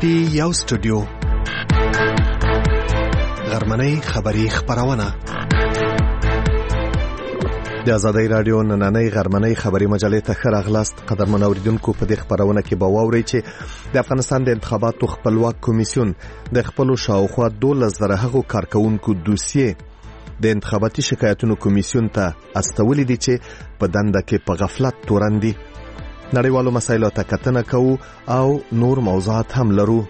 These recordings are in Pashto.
پټي یو سټوډیو غرمنۍ خبری خبرونه د آزادۍ رادیو نننۍ غرمنۍ خبری مجلې ته ښه راغلاست. قدرمن اوریدونکو، په دې خبرونه کې به واورئ چې د افغانستان د انتخاباتو خپلواک کمیسیون د خپلو شاوخوا 12,000 هغو کارکونکو دوسیې د انتخاباتي شکایتونو کمیسیون ته استولې دي چې په دنده کې په غفلت تورن دي. نړیوالو مسایلو ته کتنه کوو او نور موضوعات هم لرو.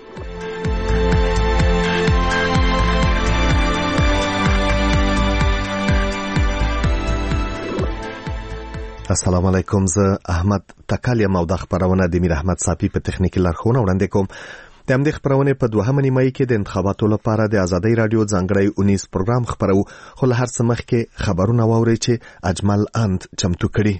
السلام علیکم، زه احمد تکل یم او د خبرونه د میر احمد صافی په تخنیکی لارښوونه وړاندې کوم. د همدې خبرونه په 2 نیمه کې د انتخاباتو لپاره د آزادۍ رادیو ځانګړی 19 پروګرام خبرو، خو له هر څه مخکې خبرونه واورئ چې اجمل اند چمتو کړي.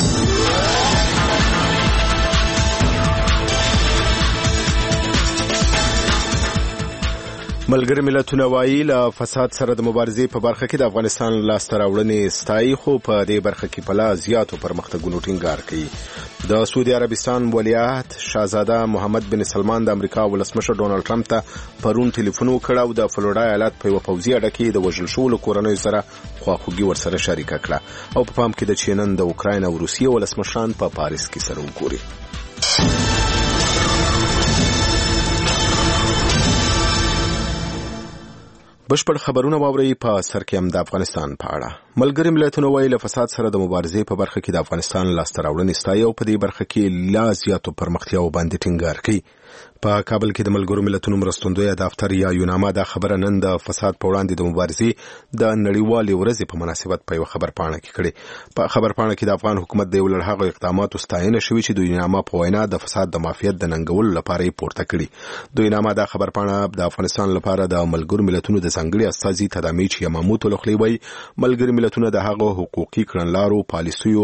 ملګری ملتونه وایي له فساد سره د مبارزې په برخه کې د افغانستان لاسته راوړنې ستایي، خو په دې برخه کې په لا زیاتو پرمختګونو ټینګار کوي. د سعودي عربستان ولیعهد شاهزاده محمد بن سلمان د امریکا ولسمشر ډونالد ټرمپ ته پرون ټلیفون وکړ او د فلوریډا ایالت په یو پوځي اډه کې د وژل شوو کورنیو سره خواخوږي ورسره شریکه کړه او په پام کې د چینن د اوکراین او روسیې ولسمشران په پاریس کې سره وګوري. بشپړ خبرونه واوري. په سر کې هم د افغانستان په اړه ملګری ملتونه وایي له فساد سره د مبارزې په برخه کې د افغانستان لاسته راوړنې ستایي او په دې برخه کې لا زیاتو پرمختیاو باندې ټینګار کوي. په کابل کې د ملګرو ملتونو مرستندوی دفتر یا یوناما دا خبره نن د فساد په وړاندې د مبارزې د نړیوالې ورځې په مناسبت په یو خبرپاڼه کې کړي. په خبرپاڼه کې د افغان حکومت د یو لړ هغو اقداماتو ستاینه شوې چې د یوناما په وینا د فساد د مافیت د ننګولو لپاره یې پورته کړي. د یوناما دا خبرپاڼه د افغانستان لپاره د ملګرو ملتونو د ځانګړي استازي تدامیچ یماموت لخوا وایي ملګري ملتونه د هغو حقوقي کړنلارو، پالیسیو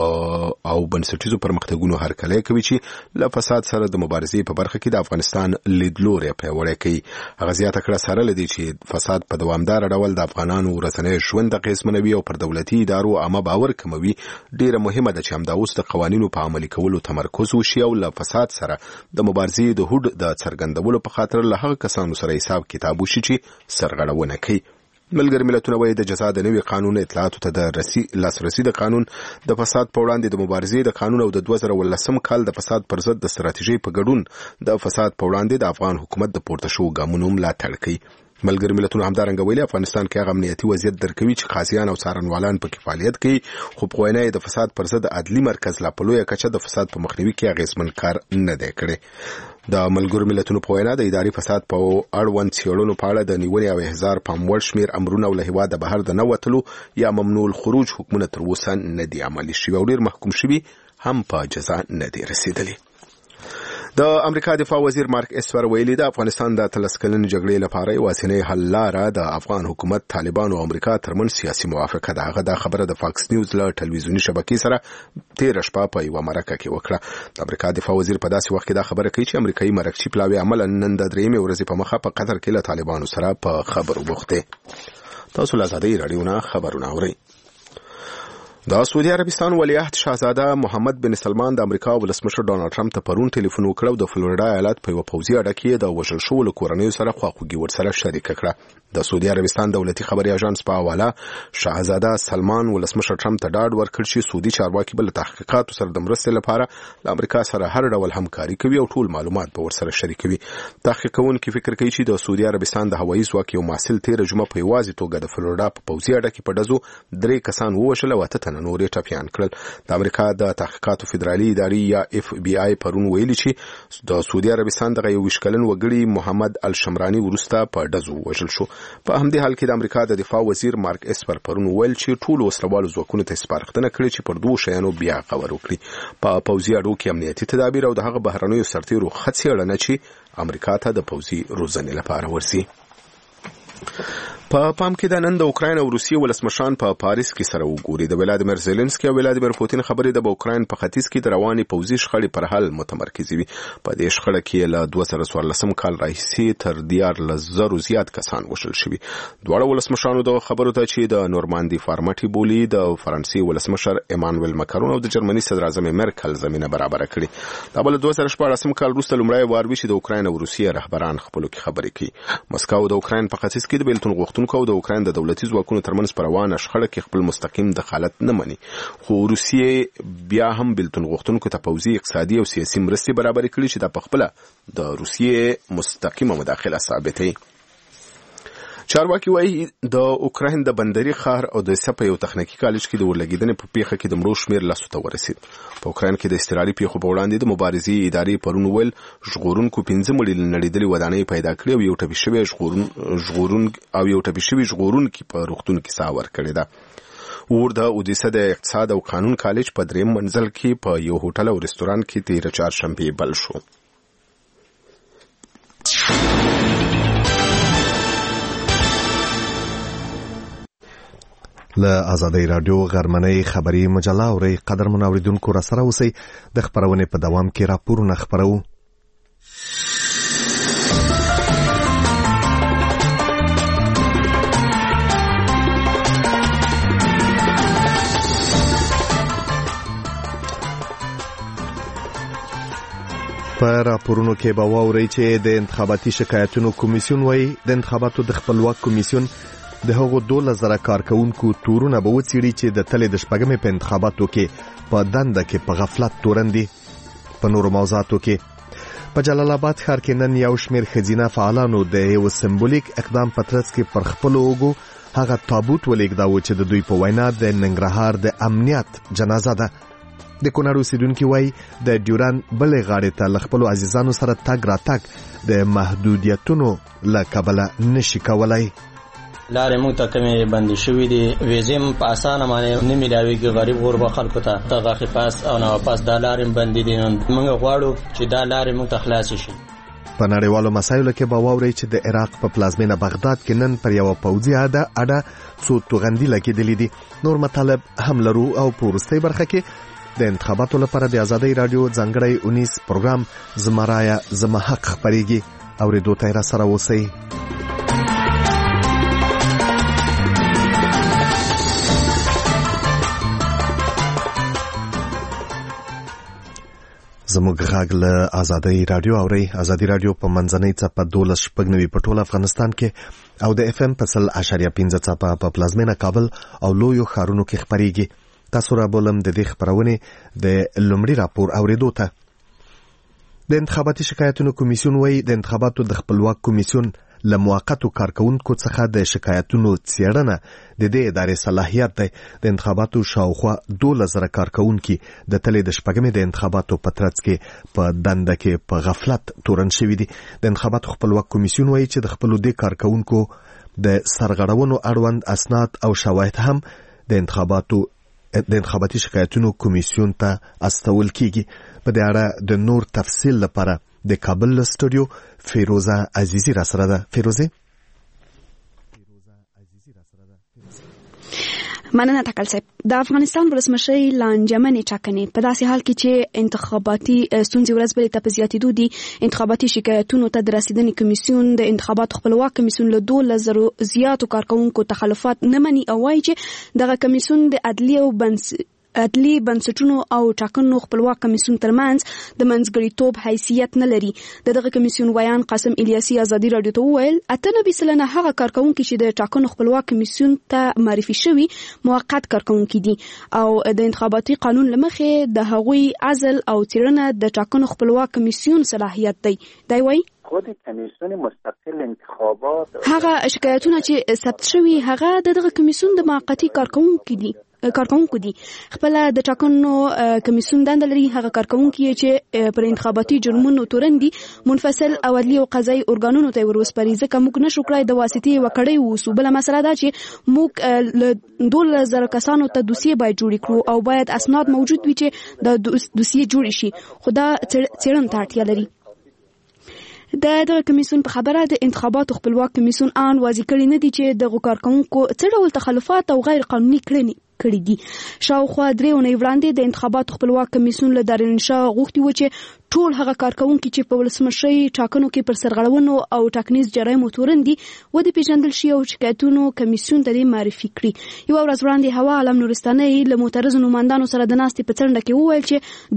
او بنسټیزو پرمختګونو هرکلی کوي چې له فساد سره د مبارزې په برخه کې د افغانستان لیدلوري پیاوړی کوي. هغه زیاته کړه سره لدی چې فساد په دوامدار ډول د افغانانو ورځنی ژوند اغیزمنوي او پر دولتي ادارو عامه باور کموي. ډیره مهمه ده چې همدا اوس د قوانینو په عملي کولو تمرکز وشي او له فساد سره د مبارزې د هوډ د څرګندولو په خاطر له هغه کسانو سره حساب کتاب وشي چې سرغړونه کوي. ملګری ملتونه وایي د جزا د نوي قانون اطلاعاتو ته د لاسرسي د قانون د فساد په وړاندې د مبارزې د قانون او د 2019 کال د فساد پر ضد د ستراتیژۍ په ګډون د فساد په وړاندې د افغان حکومت د پورته شو ګامونو ملاتړ کوي. ملګری ملتونه همدارنګه ویلي افغانستان کې هغه امنیتي وضعیت درکوي چې قاضیان او څارنوالان پکې فعالیت کوي، خو په وینا د فساد پر ضد عدلي مرکز لا په لویه کچه د فساد په مخنیوي کې اغیزمن کار نه دی کړی. د ملګرو ملتونو په وینا د اداري فساد په اړوند څېړنو په اړه د نیولې او احضار په وړ شمیر امرونه او له هیواده بهر د نه وتلو یا ممنوع الخروج حکمونه تر اوسه نه دي عملي شوي او ډېر محکوم شوي هم په جزا نه دي رسیدلي. د امریکا دفاع وزیر مارک اسپر ویلي د افغانستان د 13 کلنې جګړې لپاره یوازینۍ حل لاره د افغان حکومت، طالبان او امریکا ترمنځ سیاسي موافقه ده. هغه دا خبره د فاکس نیوز له ټلویزیوني شبکې سره 13 شپه په یو مرکه کې وکړه. د امریکا دفاع وزیر په داسې وخت کې دا خبره کوي چې امریکایي مرکزي پلاوی عملاً نن د 3مې ورځې په مخه په قطر کې له طالبانو سره په خبرو بوخته. تاسو له آزادۍ رادیو نه خبرونه اورئ. د سعودي عربستان ولیعهد شاهزاده محمد بن سلمان د امریکا ولسمشر ډونالد ټرمپ ته پرون ټلیفون وکړ او د فلوریډا ایالت په یو پوځي اډه کې د وژل شوو کورنیو سره خواخوږي ورسره شریکه کړه. د سعودي عربستان دولتي خبري اژانس په حواله شاهزاده سلمان ولسمشر ټرمپ ته ډاډ ورکړ چې سعودي چارواکي بل تحقیقاتو سره د مرستې لپاره له امریکا سره هر ډول همکاري کوي او ټول معلومات به ورسره شریکوي. تحقیق کوونکي فکر کوي چې د سعودي عربستان د هوایي ځواک یو محصل 13 جمعه په یوازې توګه د فلوریډا په پوځي اډه کې په ډزو 3 کسان ووژل او 8 تنه نور ټپیان کړل. د امریکا د تحقیقاتو فدرالي ادارې یا FBI پرون ویلي چې د سعودي عربستان د 21 کلن وګړي محمد الشمراني ورسته په ډزو وژل شو. په همدې حال کې د امریکا د دفاع وزیر مارک اسپر پرون ویل چې ټول وسلوالو ځواکونو ته سپارښتنه کړې چې پر 2 شیانو بیا غور وکړي. په پوځي اډو کې امنیتي تدابیر او د هغه بهرنیو سرتیرو خڅېړنه چې امریکا ته د پوځي روزنې لپاره ورسي. په پام کې د نن د اوکراین او روسیې ولسمشران په پاریس کې سره وګوري. د ولادیمیر زيلنسکي او ولادیمیر پوتین خبرې د اوکراین په ختیځ کې د رواني پوځي شخړې پر حل متمرکز وي. په دې شخړه کې له 2014 کال راهیسې تر 14,000 زیات کسان وشل شوي. دواړه ولسمشرانو د خبرو ته چې د نورماندي فارمټي بولی د فرانسې ولسمشر ایمانوئل ماکرون او د جرمني صدر اعظم مرکل زمينه برابر کړې. دا بل 2014 کال وروسته لومړی وار وشي د اوکراین او روسیې رهبران خپلو کې خبرې کوي. مسکو د اوکراین په ختیځ کې د بیلتون غوښتونکو او د اوکراین د دولتي ځواکونو ترمنځ پر روانه شخړه کې خپل مستقیم دخالت نه مني، خو روسیې بیا هم بیلتون غوښتونکو ته پوځي، اقتصادي او سیاسي مرستې برابر کړي چې د پخپله د روسیې مستقیمه مداخله ثابتوي. چارواکي وایي د اوکراین د بندري ښار او د سپه یو تخنیکي کالج کې د ورلګیدنې په پیښه کې د مړو شمیر 100 ته ورسید. په اوکراین کې د استرالي پیښو په وړاندې د مبارزې ادارې پرون ویل ژغورونکو 15 مړي نړیدلې ودانۍ پیدا کړې او یو ټپي شوی ژغورونکي په روغتون کې ساه ورکړې ده. اور د اودیسه د اقتصاد او قانون کالج په دریم منزل کې په یو هوټل او رستوران کې 13 چهارشنبه بل شو. له آزادۍ رادیو غرمنۍ خبری مجله اوري قدرمن اوریدونکو را سره اوسئ. د خبرونې په دوام کې راپورونه خبرو. په راپورونو کې به واورئ چې د انتخاباتي شکایتونو کمیسیون وایي د انتخاباتو د خپلواک کمیسیون د هغو 12,000 کارکونکو تورونه به وڅېړي چې د تلې د شپږمې په انتخاباتو کې په دنده کې په غفلت تورندي. په نورو موضوعاتو کې په جلال آباد ښار کې نن یو شمېر ښځینه فعالانو د یو سمبولیک اقدام په ترڅ کې پر خپلو اوږو هغه تابوت ولېږداوه چې د دوی په وینا د ننګرهار د امنیت جنازه ده. د کونړ اوسیدونکي وایي د ډیورن بلې غاړې ته له خپلو عزیزانو سره تګ راتګ د محدودیتونو له کبله نشي کولی. لارې موږ ته کمې بندې شوې دي، ویزې په اسانه باندې نه میلاویږي غریب غربا خلکو ته. دغه پاس او نه پاس دا لارې بندې دي. موږ غواړو چې دا لارې موږ ته خلاص شي. په نړیوالو مسایلو کې به واورئ چې د عراق په پلازمینه بغداد کې نن پر یوه پوځي اډه څو توغندي لګېدلې دي. نور مطالب هم لرو او په وروستۍ برخه کې د انتخاباتو لپاره د آزادۍ رادیو ځانګړی 19 پروګرام زما رایه زما حق خپرېږي. اورېدو ته را سره اوسئ. زموږ غږ له آزادۍ رادیو اورئ. آزادۍ رادیو په منځنۍ څپه 12.9 په ټول افغانستان کې او د FM په 100.5 څپه په پلازمینه کابل او لویو ښارونو کې خپرېږي. تاسو را بولم د دې خبرونې د لومړي راپور اوریدو ته. د انتخاباتي شکایتونو کمیسیون وایي د انتخاباتو د خپلواک کمیسیون له موقتو کارکونکو څخه د شکایتونو څېړنه د دې ادارې صلاحیت دی. د انتخاباتو شاوخوا 12,000 کارکونکي د تلې د شپږمې د انتخاباتو په ترڅ کې په دنده کې په غفلت تورن شوي دي. د انتخاباتو خپلواک کمیسیون وایي چې د خپلو دې کارکونکو د سرغړونو اړوند اسناد او شواهد هم د انتخاباتي شکایتونو کمیسیون ته استول کیږي. په دې اړه د نور تفصیل لپاره د کابل استودیو فیروزه عزیزی را سره ده. فیروزه مننه تکل صاحب. د افغانستان ولسمشر لانجمنې ټاکنې په داسې حال کې چې انتخاباتي ستونزې ورځ بلې ته په زیاتېدو دي، انتخاباتي شکایتونو ته د رسیدنې کمیسیون د انتخاباتو خپلواک کمیسیون له 12,000 زیاتو کارکونکو تخلفات نه مني او وایي چې دغه کمیسیون د عدلي بنسټونو او ټاکنو خپلواک کمیسیون ترمنځ د منځګړیتوب حیثیت نه لري. دغه کمیسیون ویان قاسم الیاسي آزادۍ رادیو ته وویل 98% هغه کارکونکي چې د ټاکنو خپلواک کمیسیون ته معرفي شوي موقت کارکونکي دي او د انتخاباتي قانون له مخې د هغوی عزل او څېړنه د ټاکنو خپلواک کمیسیون صلاحیت دی. دی وایي خود کمیسیون مستقل انتخابات هغه شکایتونه چې ثبت شوي هغه دغه کمیسیون د موقتي کارکونکو دي. خپل د ټاکنو کمیسیون دنده لري هغه کارکونکي چې پر انتخاباتي جرمونو تورندي منفصل او عدلي او قضایي ارګانونو ته ورسپاري. ځکه موږ نشو کړای د واسطې وکړې ووسو. بله مسله دا چې موږ له 12,000 کسانو ته دوسیې باید جوړې کړو او باید اسناد موجود وي چې د دوسیې جوړې شي، خو دا څېړنې ته اړتیا لري. د کمیسیون په خبره د انتخاباتو خپلواک کمیسیون آن واضح کړی نه دی چې د کارکونکو څه ډول تخلفات او غیر قانوني کړي دي. شاوخوا 3 اونۍ وړاندې د انتخاباتو خپلواک کمیسیون له دارالانشا غوښتي و چې ټول هغه کارکونکي چې په ولسمشرۍ ټاکنو کې پر سرغړونو او ټاکنیز جرایمو تورن دي ودې پیژندل شي او شکایتونو کمیسیون ته معرفي کړي. یو ورځ وړاندې هوا عالم نورستاني له معترض نوماندانو سره د ناستې په څنډه کې وویل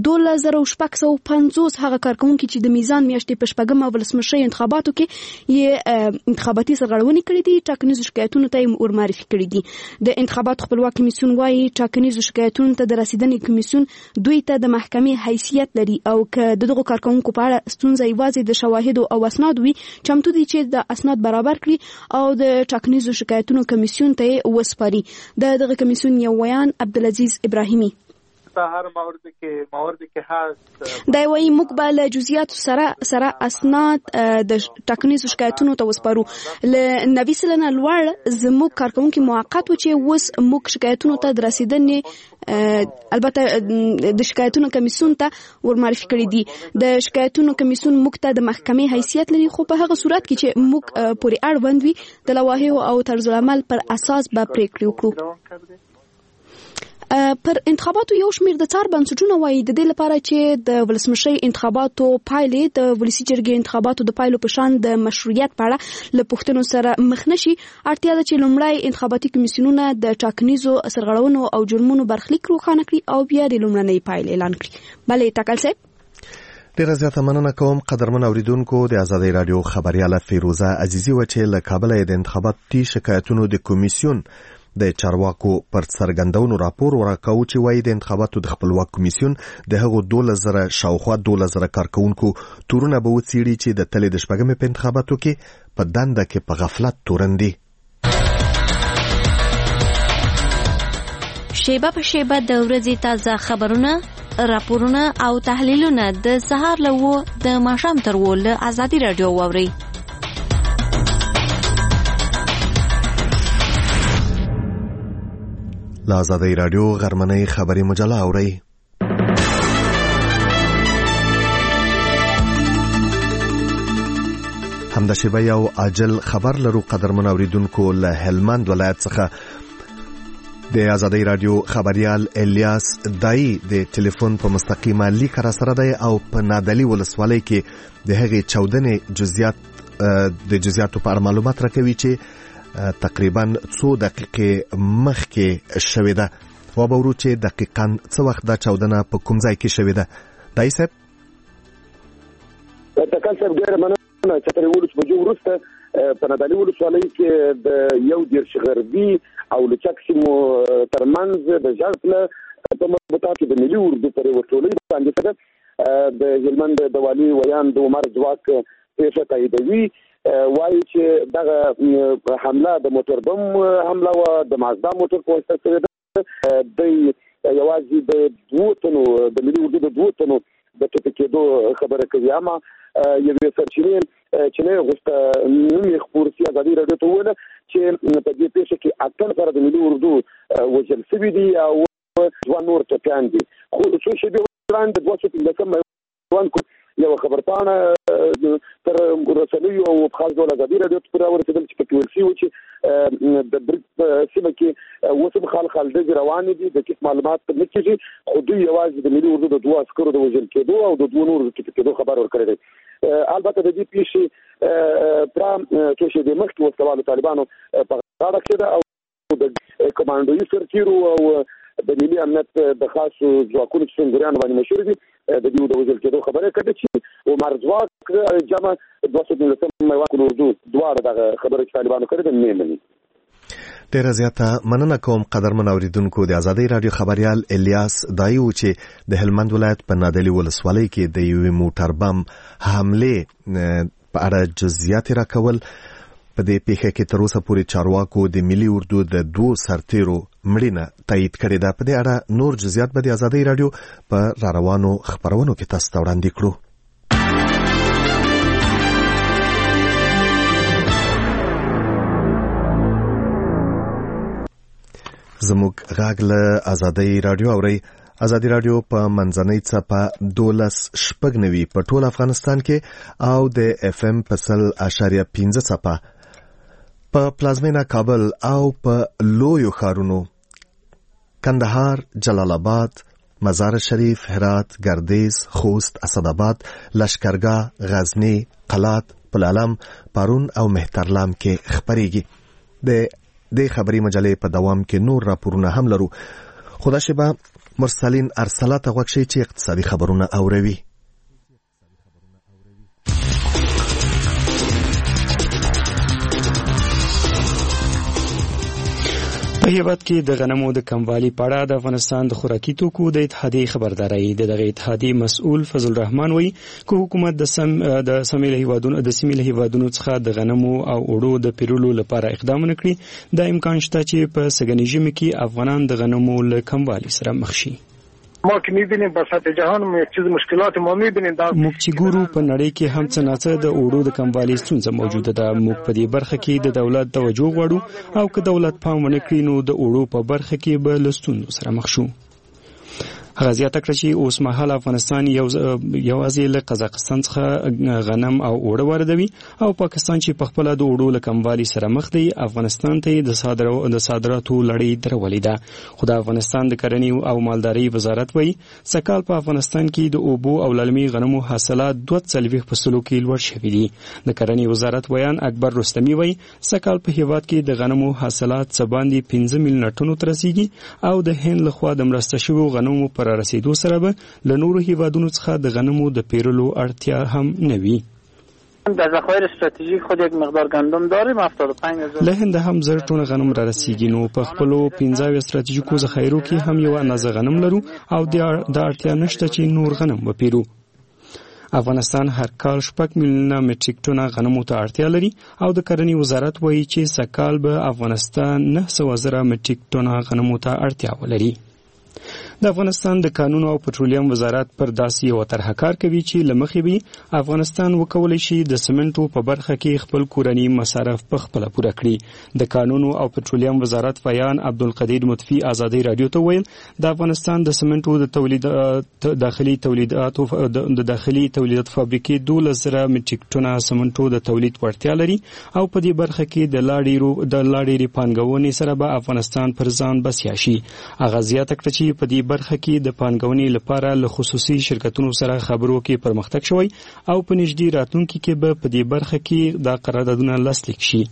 چې 2650 هغه کارکونکي چې د میزان میاشتې په شپږمه ولسمشرۍ انتخاباتو کې یې انتخاباتي سرغړونې کړې دي ټاکنیز شکایتونو ته ور معرفي کړي دي. د انتخاباتو خپلواک کمیسیون وايي ټاکنیز شکایتونو ته د رسیدنې کمیسیون دوی ته د محکمې حیثیت لري او که دغه کارکونکو په اړه ستونزه یوازې د شواهدو او اسناد وي چمتو دي چې د اسناد برابر کړي او د ټاکنیزو شکایتونو کمیسیون ته وسپاري. دغه کمیسیون یو ویان عبدالعزیز ابراهیمی هر مورد که هست دا وایي موږ به له جزئیاتو سره اسناد د ټاکنیزو شکایتونو ته وسپارو. له 90 سلنه لوړ زموږ کارکونکي موقت و چې اوس موږ شکایتونو ته د رسیدنې البته د شکایتونو کمیسیون ته ور معرفي کړي دي. د شکایتونو کمیسیون موږ ته د محکمې حیثیت لري خو په هغه صورت کې چې موږ پورې اړوند وي د لوایحو او طرز العمل پر اساس به پریکړې وکړو. پر انتخاباتو یو شمیر د څار بنسټونو وايي د دې لپاره چې د ولسمشرۍ انتخاباتو پایلې د ولسی جرګې انتخاباتو د پایلو په شان د مشروعیت په اړه له پوښتنو سره مخ نشي. اړتیا ده چې لومړی انتخاباتي کمیسیونونه د ټاکنیزو سرغړونو او جرمونو برخلیک روښانه کړي او بیا د لومړنۍ پایلې اعلان کړي. بلې ټاکل صاحب ډیره زیاته مننه کوم. قدرمن اوریدونکو د آزادۍ رادیو خبرياله فیروزه عزیزی و چې له کابل د انتخاباتي شکایتونو د کمیسیون د چارواکو پر څرګندونو راپور ورکاو چې وایي د انتخاباتو د خپلواک کمیسیون د هغو 12,000 شاوخوا 12,000 کارکونکو تورونه به وڅېړي چې د تلې د شپږمې په انتخاباتو کې په دنده کې په غفلت تورن دي. شیبه په شیبه د ورځې تازه خبرونه، راپورونه او تحلیلونه د سهار له 9 د ماښام تر 10 له آزادۍ رادیو واورئ. له آزادۍ رادیو غرمنۍ خبري مجله اورئ. همدا شیبه یو عاجل خبر لرو قدرمن اوریدونکو. له هلمند ولایت څخه د آزادۍ رادیو خبريال الیاس دای د ټلیفون په مستقیمه لیک را سره دی او په نادلی ولسوالۍ کې د هغې چودنې جزئیاتو په اړه معلومات راکوي چې تقریبا 2 دقیقې مخکې شوې ده. و به ورو چې دقیقاً څه وخت دا چودنه په کوم ځای کې شوې ده. دای صاحب تکل صاحب ډېره مننه چې تر 11 بجو وروسته په نادلی ولسوالۍ کې د یو دېرش غربي او لچک سیمو ترمنځ د ژړپله په مربوطات کې د ملي اردو پر یوه ټولۍ باندې ده. د هلمند د والي ویان د عمر ځواک پیښه تاییدوي. وایي چې دغه حمله د موټر بم حمله و د مازدا موټر په واسطه شوې ده. د یوازې د 2 تنو د ملي اردو د 2 تنو د ټپي کېدو خبره کوي. اما یوې سرچینې چې نه غوښته نوم یې خپور سي آزادۍ رادیو ته وویله چې په دې پیښه کې 8 نفره د ملي اردو وژل شوي دي او 2 نور ټپیان دي. خو څو شېبې وړاندې 2015 یو خبرپاڼه تر رسنیو او خاص ډول آزادۍ رادیو ته راورسېدل چې پکې ویل شوي چې د برید په سیمه کې اوس هم خلډزې روانې دي. د کیس معلومات نه کېږي خو دوی یوازې د ملي اردو د 2 عسکرو د وژل کېدو او د 2 نورو د ټپي کېدو خبر ورکړی دی. البته د دې پیښې څو شېبې مخکې وسلوالو طالبانو په غاړه کې ده او د کمانډوي سرتیرو او د ملي امنیت د خاصو ځواکونو چې څنګهریانو باندې مشهور دي د دې د وژل کېدو خبره کړې چې عمر ځواک جمع 219 میوان اردو دواړه دغه خبره چې طالبانو کړې ده نه مني. ډیره زیاته مننه کوم قدرمن اوریدونکو. د آزادۍ رادیو خبريال الیاس دایو چې د هلمند ولایت په نادلی ولسوالۍ کې د یوې موټر بم حمله په اړه جزئیات راکول. په دې پیښه کې تر اوسه پورې چارواکو د ملي اردو د 2 سرتیرو مړینه تایید کړې ده. په دې اړه نور جزئیات به د آزادۍ رادیو په روانو خبرونو کې تاسو ته وړاندې کړو. زموږ غږ له آزادۍ رادیو اورئ ازادي رادیو په منځنۍ څپه 12.9 په ټول افغانستان کې او د اف ام په 100.15 څپه په پلازمینه کابل او په لویو ښارونو کندهار، جلال آباد، مزار شریف، هرات، گردیز، خوست، اسداباد، لشکرگاه، غزنی، قلات، پلالم، پارون او مهترلام کې خبريږي. د خبري مجلې په دوام کې نور راپورونه هم لرو. خدا شبه مرسلین ارسلات غوښتي چې اقتصادي خبرونه اوروي. په هیواد کې د غنمو د کموالي په اړه د افغانستان د خوراکي توکو د اتحادیې خبرداري دغه اتحادیې مسؤل فضل الرحمن وایي چې حکومت د سیمې له هیوادونو څخه د غنمو او اوړو د پیرلو لپاره اقدام وکړي. دا امکان شته چې په سږني ژمي کې افغانان د غنمو له کموالي سره مخ شي. ما که می‌بینیم با سطح جهان یک چیز مشکلات ما می‌بینیم. موږ چې ګورو په نړۍ کې هم څه ناڅه د اوړو د کموالي ستونزه موجوده ده. موږ په دې برخه کې د دولت توجه غواړو او که دولت پام ونه کړي نو د اوړو په برخه کې به له ستونزو سره مخ شو. هغه زیاته کړه چې اوس مهال افغانستان یوازې له قزاقستان څخه غنم او اوړه واردوي او پاکستان چې په خپل د اوړو له کموالي سره مخ دی افغانستان ته د صادراتو لړۍ درولې ده. خو د افغانستان د کرنې او مالدارۍ وزارت وایي سکهال په افغانستان کې د اوبو او للمي غنمو حاصلات 240 فصلو کې لوړ شوي دي. د کرنې وزارت ویان اکبر رستمی وایي سکهال په هیواد کې د غنمو حاصلات څه باندې 15 میلیون ټنو ته رسیږي او د هند لخوا د مرسته شویو غنمو پر رسیدو سره به له نورو هیوادونو څخه د غنمو د پیرلو اړتیا هم نه وي. در ذخایر استراتژیک خود یک مقدار گندم داریم 75000 له هند هم زر ټونه غنم را رسیږي. نو په خپلو 15 استراتیژیکو ذخایرو کې هم یو اندازه غنم لرو او د اړتیا نشته چې نور غنم وپیرو. افغانستان هر کال 6 میلیونه مټریک ټنه غنمو ته اړتیا لري او د کرنې وزارت وایي چې سکهال به افغانستان 900,000 مټریک ټنه غنمو ته اړتیا ولري. د افغانستان د کانونو او پټرولیم وزارت پر داسې یو طرحه کار کوي چې لمخې به افغانستان وکولای شي د سمنټو په برخه کې خپل کورنی مصارف په خپل پوره کړي. د کانونو او پټرولیم وزارت فیان عبدالقدیر مطفی ازادي رادیو ته ویل د افغانستان د سمنټو د تولید داخلي تولیداتو د داخلي تولیدات فابریکې 12,000 مټریک ټنه سمنټو د تولید وړتیا لري او په دې برخه کې د لاړې پانګونې سره به افغانستان پر ځان بسیا شي. اغازیات کړ چې په دې برخه کې د پانګونې لپاره له خصوصي شرکتونو سره خبرو کې پرمختګ شوی او په نږدې راتلونکي کې به په دې برخه کې د قراردادونه لاسلیک شي.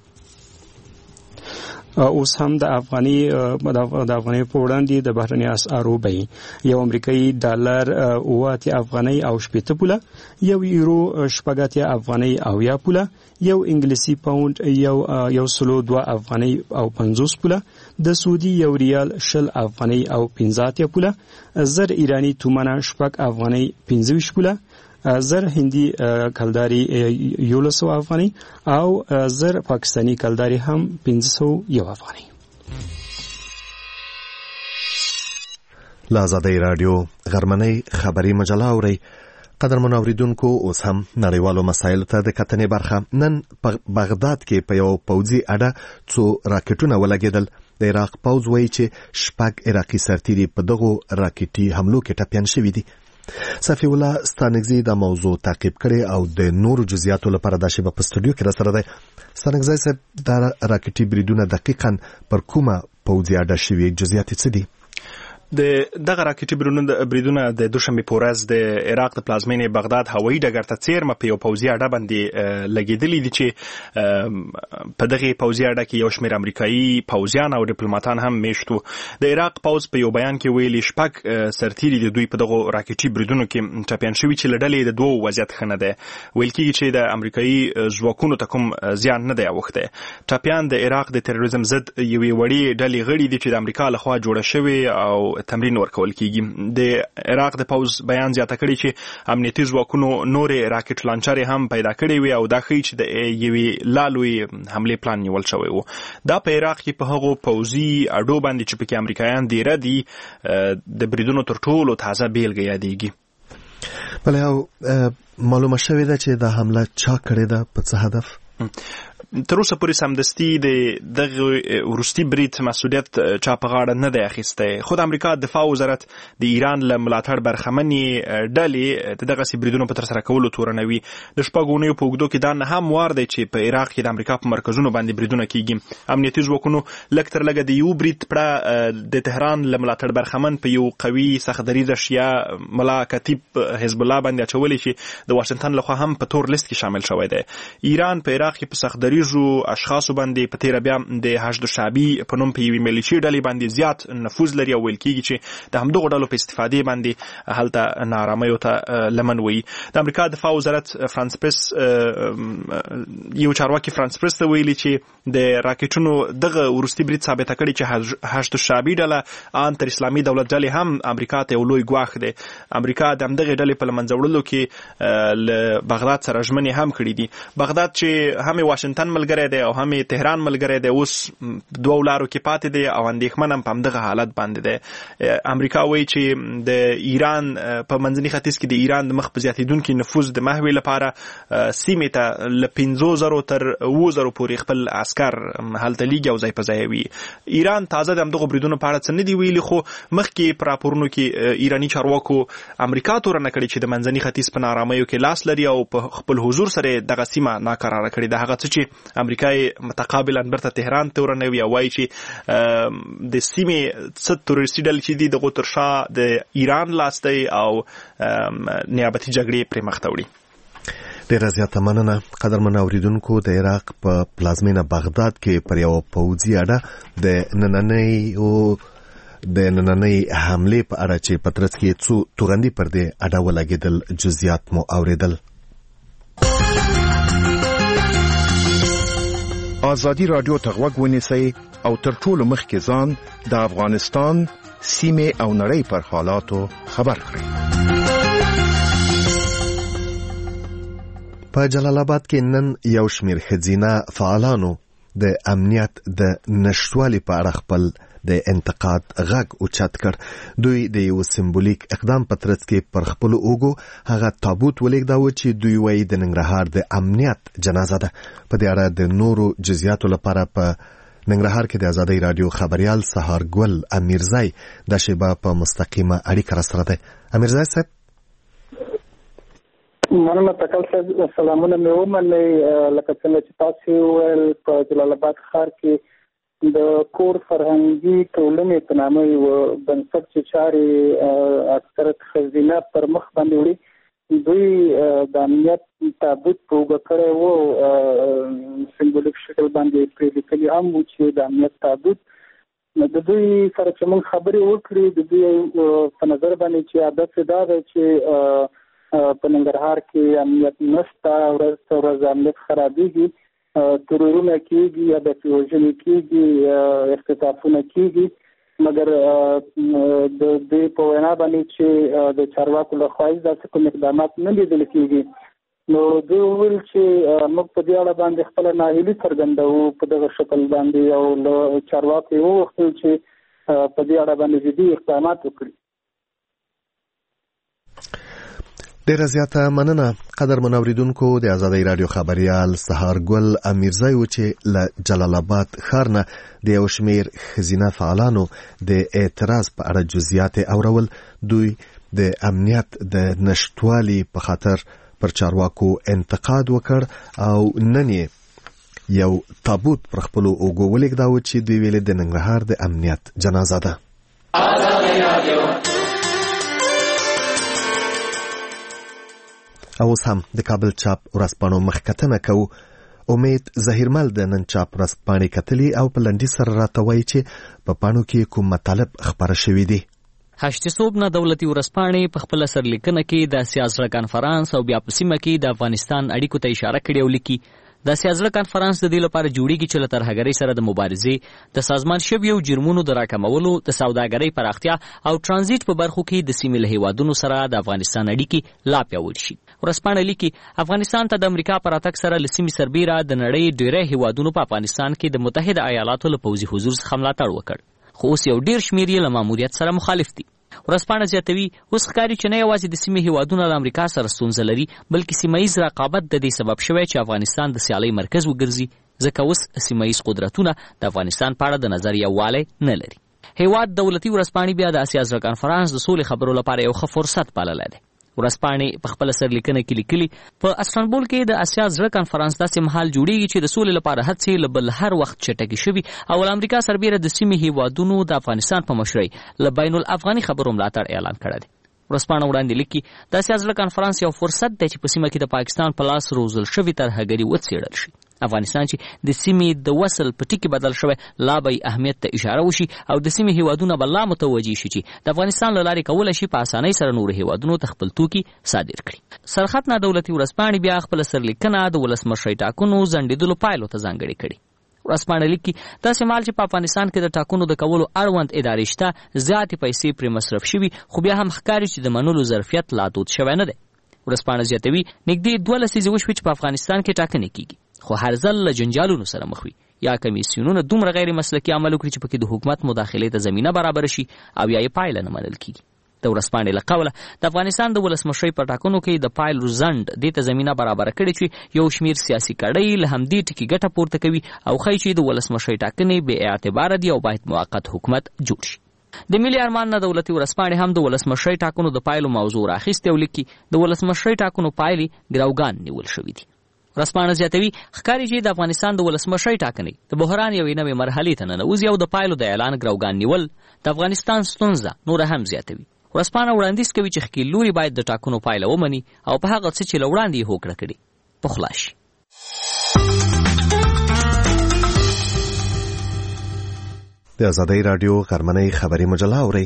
اوس هم د افغاني په وړاندې د بهرني اسعارو بیې یو امریکایي ډالر 8 افغاني او 80 پوله، یو یورو 8 افغاني او 10 پوله، یو انګلیسي پاوند یو سلو 2 افغاني او 50 پوله، د سعودي یو ریال 20 افغاني او 15 پوله، زر ایرانی تومانه 8 افغاني 25 پوله، زر هندي کلداري 1100 افغاني او زر پاکستاني کلداري هم 501 افغاني. لازادی رادیو غرمنۍ خبری مجله اوري. قدرمن اوریدونکو اوس هم نړیوالو مسایلو ته د کتنې برخه. نن په بغداد کې په یو پوځي اډه څو راکټونه ولګېدل. د عراق پوځ وایي چې 6 عراقي سرتیري په دغو راکټي حملو کې ټپیان شوي دي. صفی الله ستانګزی دا موضوع تعقیب کړي او د نورو جزئیاتو لپاره د شبکې په استودیو کې راسره دی. ستانګزی صاحب دا راکټي بریدونه دقیقاً پر کومه پوځي اډه شوي جزئیات څه دي؟ دغه راکټي بریدونه د دوشنبه په ورځ د عراق د پلازمینې بغداد هوایي ډګر ته څیرمه په یو پوځي اډه باندې لګېدلې دي چې په دغه پوځي اډه کې یو شمېر امریکایي پوځیان او ډیپلوماټان هم میشتو. د عراق پوځ په یو بیان کې ویلي 6 سرتیري د دوی په دغه راکټي بریدونو کې ټپیان شوي چې له ډلې د دوه وضعیت ښه نه دی. ویل کېږي چې د امریکایي ځواکونو ته کوم زیان نه دی اوښتی. ټپیان د عراق د تروریزم ضد یوې وړې ډلې غړي دي چې د امریکا لخوا جوړه شوې او تمرین ورکول کیږي. د عراق د پوز بیان زیاته کړی چې امنیتي ځواکونو نورې راکټ لانچرې هم پیدا کړې وي او دا ښیي چې د یوې لالوی حملې پلان نیول شوی و. دا په عراق کې په هغو پوځي اډو باندې چې پکې امریکایان دیره دي د بریدونو تر ټولو تازه بیلګه یادېږي. بله او معلومه شوې ده چې دا حمله چا کړې ده، په څه هدف؟ تر اوسه پورې سمدستي د دغه وروستي برید مسؤلیت چا په غاړه نه دی اخیستی. خو د امریکا دفاع وزارت د ایران له ملاتړ برخمنې ډلې د دغسې بریدونو په ترسره کولو تورنوي. د شپږو اونیو په اوږدو کې دا نه هم وار دی چې په عراق کې د امریکا په مرکزونو باندې بریدونه کیږي. امنیتي ځواکونو لږ تر لږه د یو برید پړه د تهران له ملاتړ برخمن په یو قوي سختدریځه شیعه ملا کتیب حزب الله باندې اچولی چې د واشنګټن لخوا هم په تور لیست کې شامل شوی دی. ایران په عراق کې په سختدریځو اشخاصو باندې په تیره بیا د حشد شعبي په نوم په یوې ملیشي ډلې باندې زیات نفوذ لري او ویل کېږي چې د همدغو ډلو په استفادې باندې هلته نااراميو ته لمن وي. د امریکا دفاع وزارت فرانس پریس یو چارواکي فرانس پریس ته ویلي چې د راکټونو دغه وروستي برید ثابته کړي چې حشد شعبي ډله ان تر اسلامي دولت ډلې هم امریکا ته یو لوی ګواښ دی. امریکا د همدغه ډلې په منځ وړلو کې له بغداد سره ژمنې هم کړي دي. بغداد چې هم واشنګټن ملګری دی او هم تهران ملګری دی، اوس دوه لارو کې پاتې دی او اندېښمن هم په همدغه حالت باندې دی. امریکا وایي چې د ایران په منځني ختیځ کې د ایران د مخ په زیاتېدونکي نفوذ د محوې لپاره سیمې ته له 5,000 تر 7,000 پورې خپل عسکر هلته لیږي او ځای په ځای وي. ایران تازه د همدغو بریدونو په اړه څه نه دي ویلي، خو مخکې په راپورونو کې ایراني چارواکو امریکا تورنه کړې چې د منځني ختیځ په نارامیو کې لاس لري او په خپل حضور سره دغه سیمه ناکراره کړې ده. هغه څه چې امریکا متقابلا برته تهران تورنه وي او وایي چې د سیمې څه تروریستي ډلې چې دي دغو تر شا د ایران لاس دی او نیابتي جګړې پرې مخ ته وړي. ډیره زیاته مننه قدرمن اوریدونکو. د عراق په پلازمینه بغداد کې پر یو پوځي اډه د نننۍ حملې په اړه چې په ترڅ کې څو توغندي پر دې اډه ولګېدل، جزئیات مو اوریدل. ازادي رادیو ته غوږ ونیسئ او تر ټولو مخکې ځان د افغانستان سیمې او نړۍ پر حالاتو خبر کړئ. په جلال آباد کې نن یو شمېر ښځینه فعالانو د امنیت د نشټوالي په اړه خپل د انتقاد غږ اوچت کړ. دوی د یو سمبولیک اقدام په ترڅ کې پر خپل اوږو هغه تابوت ولېږداوه چې دوی وایي د ننګرهار د امنیت جنازه ده. په دې اړه د نورو جزئیاتو لپاره په ننګرهار کې د ازادۍ رادیو خبريال سهارګل امیرزای د شیبه په مستقیمه اړیکه سره ده. امیرزای صاحب مننه تکل صاحب، سلامونه مې ومنئ. لکه څنګه چې تاسو ویل په جلال آباد ښار کې د کور فرهنګي ټولنې په نامه یو بنسټ چې چارې اکثرت ښځینه پر مخ باندې وړي، دوی د امنیت تابوت په اوږه کړی و، سمبولیک شکل باندې پرې لیکلي هم و چې د امنیت تابوت. د دوی سره چې موږ خبرې وکړې، د دوی په نظر باندې چې عادت دا ده چې په ننګرهار کې امنیت نشته، ورځ تر ورځ امنیت خرابېږي، ترورونه کېږي، هدفي وژنې کېږي، اختطافونه کېږي، مګر د دې په وینا باندې چې د چارواکو لخوا داسې کوم اقدامات نه لیدل کېږي. نو دوی وویل چې موږ په دې اړه باندې خپله ناهیلي څرګندوو په دغه شکل باندې، او له چارواکو یې وغوښتل چې په دې اړه باندې جدي اقدامات وکړي. ډیره زیاته مننه قدرمن اوریدونکو. د ازادۍ رادیو خبريال سهارګل امیرزای و چې له جلال آباد ښار نه د یو شمېر ښځینه فعالانو د اعتراض په اړه جزئیات اورول. دوی د امنیت د نشټوالي په خاطر پر چارواکو انتقاد وکړ او نن یو تابوت پر خپل اوږو ولېږداوه چې دوی ویل د ننګرهار د امنیت جنازه ده. ازادۍ رادیو اوس هم د کابل چاپ ورځپاڼو مخکتنه کوو. امید ظهیرمل د نن چاپ ورځپاڼې کتلي او په لنډي سره راته وایي چې په پاڼو کې کوم مطالب خپاره شوي دي. هشت صوب نه دولتي ورځپاڼې په خپل سرلیکنه کې د سیاسي کانفرنس او بیا په سیمه کې د افغانستان اړیکو ته اشاره کړې او لیکي د سیاسي کانفرنس د دې لپاره جوړیږي چې له ترهګرۍ سره د مبارزې، د سازمان شویو جرمونو د راکمولو، د سوداګرۍ پراختیا او ترانزیت په برخو کې د سیمې له هیوادونو سره د افغانستان اړیکې لا پیاوړې شي. ورځپاڼه لیکي افغانستان ته د امریکا پر راتګ سره له سیمې سربیره د نړۍ ډېری هیوادونو په افغانستان کې د متحده ایالاتو له پوځي حضور څخه ملاتړ وکړ، خو اوس یو ډېر شمېر یې له ماموریت سره مخالف دي. ورځپاڼه زیاتوي اوس ښکاري چې نه یوازې د سیمې هیوادونه د امریکا سره ستونزه لري، بلکې سیمه ییز رقابت د دې سبب شوی چې افغانستان د سیالۍ مرکز وګرځي، ځکه اوس سیمه‌ییز قدرتونه د افغانستان په اړه د نظر یووالی نه لري. هیواد دولتي ورځپاڼې بیا د اسیا زړه کانفرانس د سولې خبرو لپاره یو ښه فرصت بللی دی. ورځپاڼې په خپله سرلیکنه کې لیکلي په استانبول کې د اسیا زړه کانفرانس داسې مهال جوړیږي چې د سولې لپاره هڅې له بل هر وخت چټکې شوي او له امریکا سربیره د سیمې هیوادونو د افغانستان په مشرۍ له بین الافغاني خبرو ملاتړ اعلان کړی دی. ورځپاڼه وړاندې لیکي د اسیا زړه کانفرانس یو فرصت دی چې په سیمه کې د پاکستان په لاس روزل شوي ترهګري وڅېړل شي. افغانستان چې د سیمې د وصل په ټکي بدل شوی لا به اهمیت ته اشاره وشي او د سیمې هیوادونه به لا متوجه شي چې د افغانستان له لارې کولی شي په اسانۍ سره نورو هیوادونو ته خپل توکي صادر کړي. سرخط نه دولتي ورځپاڼې بیا خپله سرلیکنه د ولسمشرۍ ټاکنو ځنډېدلو پایلو ته ځانګړې کړي. ورځپاڼه لیکي داسې مهال چې په افغانستان کې د ټاکنو د کولو اړوند ادارې شته، زیاتې پیسې پرې مصرف شوي، خو بیا هم ښکاري چې د منلو ظرفیت لا دود شوی نه دی. ورځپاڼه زیاتوي نږدې 2 لسیزې وشوې چې په افغانستان کې ټاکنې کیږي، خو هر ځل له جنجالونو سره مخ وي یا کمیسیونونه دومره غیر مسلکي عمل وکړي چې پکې د حکومت مداخلې ته زمینه برابر شي او یا یې پایله نه منل کیږي. د ورځپاڼې له قوله د افغانستان د ولسمشرۍ په ټاکنو کې د پایلو ځنډ دې ته زمینه برابره کړې چې یو شمېر سیاسي کړۍ له همدې ټکي ګټه پورته کوي او ښایي چې د ولسمشرۍ ټاکنې بې اعتباره دي او باید موقت حکومت جوړ شي. د ملي ارمان نه دولتي ورځپاڼې هم د ولسمشرۍ ټاکنو د پایلو موضوع راخیستې او لیکي د ولسمشرۍ ټاکنو پایلې ګروګان نیول شوي دي. ورځپاڼه زیاتوي ښکاري چې د افغانستان د ولسمشرۍ ټاکنې د بحران یوې نوې مرحلې ته ننوځي او د پایلو د اعلان ګروګان نیول د افغانستان ستونزه نوره هم زیاتوي. ورځپاڼه وړاندیز کوي چې ښکیل لوري باید د ټاکنو پایله ومني او په هغه څه چې له وړاندې یې هوکړه کړي پخلا شي. د ازادۍ راډیو غرمنۍ خبري مجله اورئ.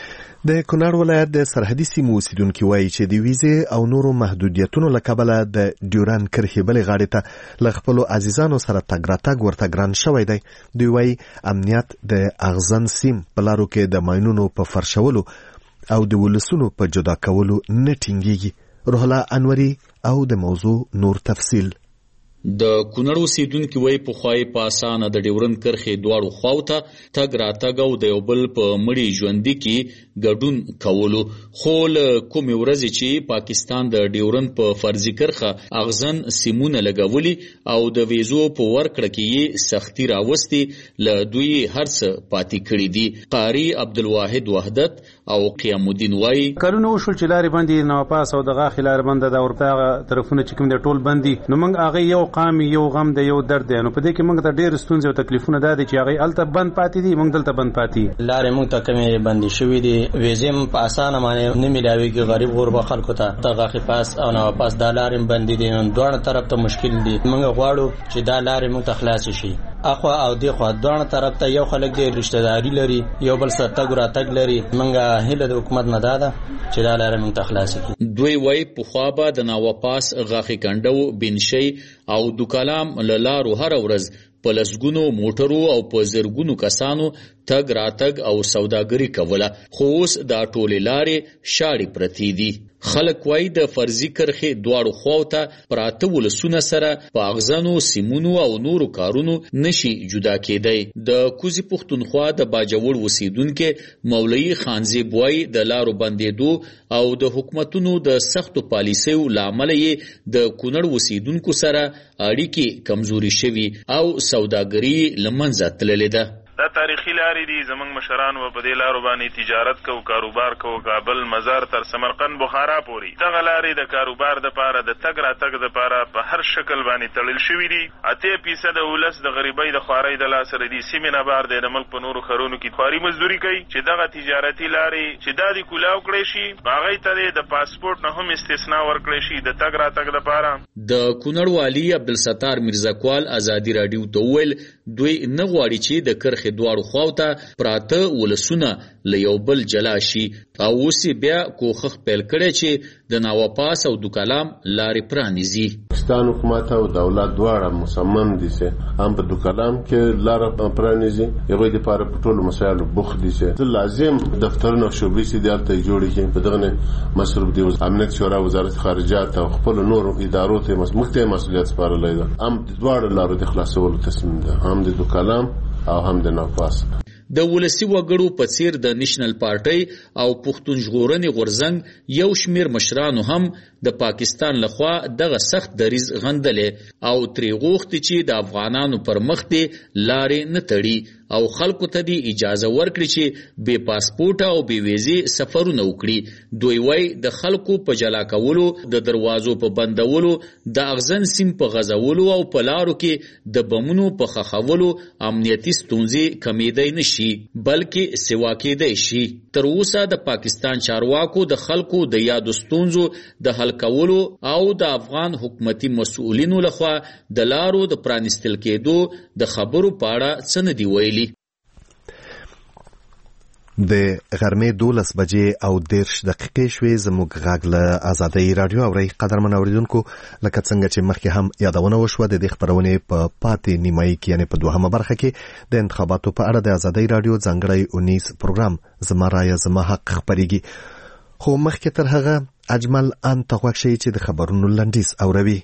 د کونړ ولایت د سرحدي سیمو اوسیدونکي وایي چې د ویزې او نورو محدودیتونو له کبله د ډیورند کرښې بلې غاړې ته له خپلو عزیزانو سره تګ راتګ ورته ګران شوی دی. دوی وایي امنیت د اغزن سیم په لارو کې د ماینونو په فرشولو او د ولسونو په جدا کولو نه ټینګېږي. روح الله انوري او د موضوع نور تفصیل. د کونړ اوسیدونکي وایي پخوای په اسانه د ډیورند کرښې دواړو خواو ته تګ راتګ او د یو بل په مړي ژوندي کې ګډون کولو، خو له کومې ورځې چې پاکستان د ډیورند په فرضي کرښه اغزن سیمونه لګولي او د ویزو په ورکړه کې یې سختي راوستې، له دوی هر څه پاتې کړي دي. قاری عبدالواحد وحدت او قیام الدین وایي کلونه وشول چې لارې باندې نواپاس او د غاښې لارې باندې د ورته طرفونه چې کوم د ټول بندي، نو موږ هغه یو قام یو غم د یو درد دی، نو په دې کې موږ ته ډېر ستونزې او تکلیفونه دا دي چې هغه الته بند پاتې دي، موږ دلته بند پاتې. لارې موږ ته کومې بندې شوي دي، ویزې هم په اسانه باندې نه میلاویږي غریب غربا خلکو ته. د غاښې پاس او نواپاس دا لارې هم بندې دي، نو دواړه طرف ته مشکل دي. موږ غواړو چې دا لارې موږ ته خلاصې شي. اخوا او دی خوا دواړه طرف ته یو خلک دی رشتہ داری لري، یو بل سره تګ راتګ لري. موږ هیله د حکومت نه ده چې دا لارې موږ ته خلاصې کړي. دوی وایي پخوا به د نواپاس غاښې کنډو بنشۍ او دوکالام له لارو هره ورځ په لسګونو موټرو او په زرګونو کسانو تګ راتګ او سوداګري کوله، خو اوس دا ټولې لارې شاړې پرتې دي. خلک وایي د فرضي کرښې دواړو خواو ته پراته ولسونه سره په اغزنو سیمونو او نورو کارونو نشي جدا کېدی. د کوزي پښتونخوا د باجوړ اوسیدونکي مولوي خانزیب وایي د لارو بندېدو او د حکومتونو د سختو پالیسیو له امله یې د کونړ اوسیدونکو سره اړیکې کمزوري شوي او سوداګري له منځه تللې ده. دا تاریخي لارې دي، زمونږ مشران و په دې لارو باندې تجارت کو، کاروبار کو، کابل مزار تر سمرقند بخارا پورې. دغه لارې د کاروبار د پاره د تګ راتګ د پاره په هر شکل باندې تړل شوي دي. 80% ولس د غریبۍ د خوارۍ د لاس سره دي. سیمې نه بار د ملک په نورو ښارونو کې خواري مزدوري کوي چې دغه تجارتي لارې چې دا د کولاو کړی شي، هغې ته د پاسپورټ نه هم استثنا ورکړی شي د تګ راتګ لپاره. د کونړ والي عبدالستار میرزاکوال ازادي راډیو ته وویل دوی نه غواړي چې د کرښې دواړو خواو ته پراته ولسونه له یو بل جلا شي او اوس بیا کوښښ پیل کړی چې د نواپاس او دوکالام لارې پرانیزي. پاکستان حکومت او دولت دواړه مصمم دي چې هم په دوکالام کې لاره پرانیزي، هغوی دپاره په ټولو مسایلو بوخت دي چې لازم دفترونه او شعبې چې دې هلته جوړې کړي، په دغه مصروف دي. امنیت شورا، وزارت خارجات او خپلو نورو ادارو ته موږ ته مسؤلیت سپارلی ده. هم د دواړو لارو د خلاصولو تصمیم ده، هم د دوکالام او هم د نواپاس. د ولسی وګړو په څیر د نېشنل پارټي او پښتون ژغورنې غورځنګ یو شمیر مشرانو هم د پاکستان لخوا دغه سخت دریز غندلې او ترې غوښتي چې د افغانانو پر مخ دې لارې نه تړي او خلکو ته دی اجازه ورکړي چې بې پاسپورټ او بې ویزې سفرونه وکړي. دوی وایي د خلکو په جلا کولو، د دروازو په بندولو، د اغزن سیم په غځولو او په لارو کې د بمونو په خښولو امنیتي ستونزې کمیدای نشي بلکې سوا کېدای شي. تر اوسه د پاکستان چارواکو د خلکو د یادو ستونزو د حل کولو او د افغان حکومتي مسؤلینو لخوا د لارو د پرانستل کېدو د خبرو په اړه څه نه دی ویلي. د غرمې 12 بجې او 10 دقیقې شوې. زموږ غږ له آزادۍ رادیو اورئ. قدرمن اوریدونکو، لکه څنګه چې مخکې هم یادونه وشوه، د دې خبرونې په پاتې نیمایي کې یعنې په دوهمه برخه کې د انتخاباتو په اړه د آزادۍ رادیو ځانګړی اونیز پروګرام زما رایه زما حق خپرېږي. خو مخکې تر هغه اجمل ان ته غوږ شئ چې د خبرونو لنډیز اوروي.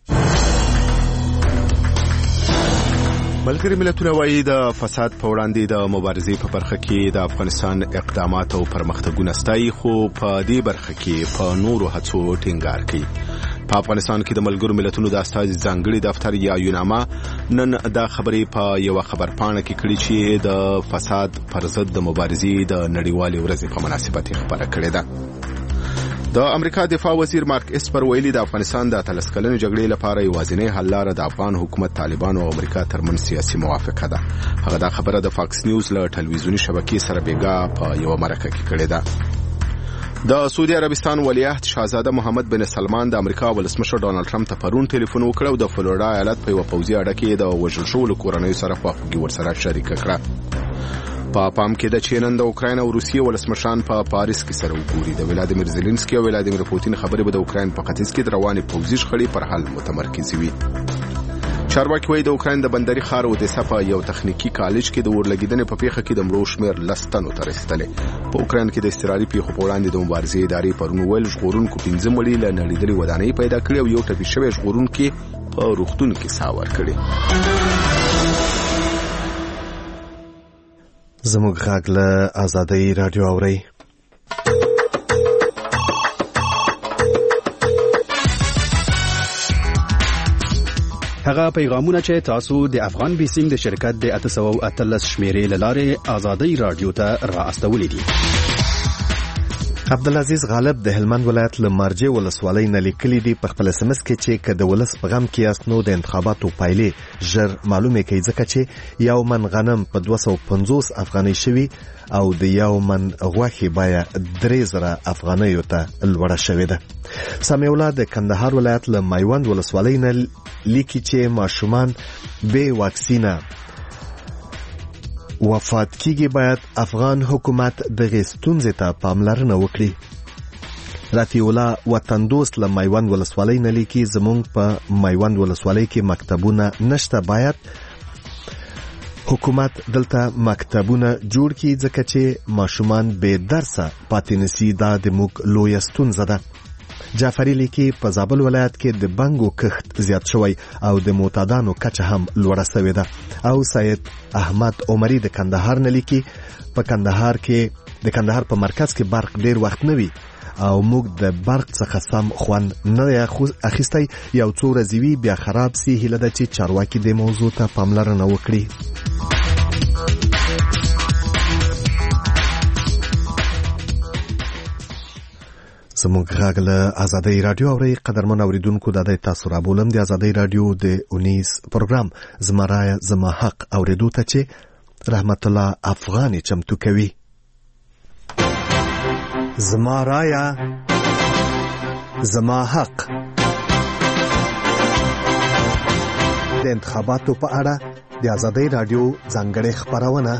ملګري ملتونه وایي د فساد په وړاندې د مبارزې په برخه کې د افغانستان اقدامات او پرمختګونه ستایي، خو په دې برخه کې په نورو هڅو ټینګار کوي. په افغانستان کې د ملګرو ملتونو د استازي ځانګړي دفتر یا یوناما نن دا خبرې په یو خبرپاڼه کې کړي چې د فساد پر ضد د مبارزې د نړیوالې ورځې په مناسبت خبره کړې ده. د امریکا دفاع وزیر مارک اسپر ویلي د افغانستان د 13 کلنې جګړې لپاره یوازینی حل لاره د افغان حکومت، طالبان او امریکا ترمنځ سیاسي موافقه ده. هغه دا خبره د فاکس نیوز له ټلویزیوني شبکې سره بیګا په یو مرکه کې کړې ده. د سعودي عربستان ولیعهد شاهزاده محمد بن سلمان د امریکا ولسمشر ډونالد ټرمپ ته پرون ټلیفون وکړ او د فلوریدا ایالت په یو پوځي اډه کې د وژل شوو کورنیو سره خواخوږي ورسره شریک کړه. په پام کې د چینن د اوکراین او روسیې ولسمشران په پاریس کې سره وګوري. د ولادیمیر زيلنسکي او ولادیمیر پوتین خبرې به د اوکراین په ختیځ کې د روانې پوځي شخړې پر حل متمرکز وي. چارواکي وایي د اوکراین د بندري ښار اودیسا په یو تخنیکی کالج کې د اورلګیدنې په پیښه کې د مړو شمېر 10 تنو ته رسیدلی. په اوکراین کې د استراري پیښو په وړاندې د مبارزې ادارې پرون ویل ژغورونکو 15 مړي له نړیدلې ودانۍ پیدا کړې او یو ټپي شوی ژغورونکي په روغتون کې ساه ورکړې. زموږ غږ له آزادۍ رادیو اورئ. هغه پیغامونه چې تاسو د افغان بیسینګ د شرکت د 813 شمیرې له لارې آزادۍ رادیو ته را استولې دي. عبدالعزیز غالب د هلمند ولایت له مارجې ولسوالۍ نه لیکلي دي په خپل SMS کې چې که د ولس په غم کې یاست نو د انتخاباتو پایلې ژر معلومې کوي، ځکه چې یو من غنم په 250 افغانۍ شوي او د یو من غوښې بیه 3000 افغانیو ته لوړه شوې ده. سمیع الله د کندهار ولایت له میوند ولسوالۍ نه لیکي چې ماشومان بې واکسینه وفات کیږي، باید افغان حکومت دغه ستونزې ته پاملرنه وکړي. رفیع الله وطن دوست له میوند ولسوالۍ نه لیکي زمونږ په میوند ولسوالۍ کې مکتبونه نشته، باید حکومت دلته مکتبونه جوړ کړي ځکه چې ماشومان بې درسه پاتې نشي، دا د موږ لویه ستونزه ده. جعفری لیکي په زابل ولایت کې د بنګو کښت زیات شوی او د معتادانو کچه هم لوړه شوې ده. او سید احمد عمری د کندهار نه لیکي په کندهار په مرکز کې برق ډیر وخت نه وي او موږ د برق څخه سم خوند نه اخیستی، یو څو ورځې وي بیا خراب سي. هیله ده چې چارواکي د موضوع ته پاملرنه وکړي. زموږ غږ له آزادۍ رادیو اورئ. قدرمن اوریدونکو، دا د تاسو را بولم د آزادۍ رادیو د اونیز پروګرام زما رایه زما حق اوریدو ته چې رحمت الله افغاني چمتو کوي. زما رایه زما حق. د انتخاباتو په اړه د آزادۍ رادیو ځانګړې خبرونه.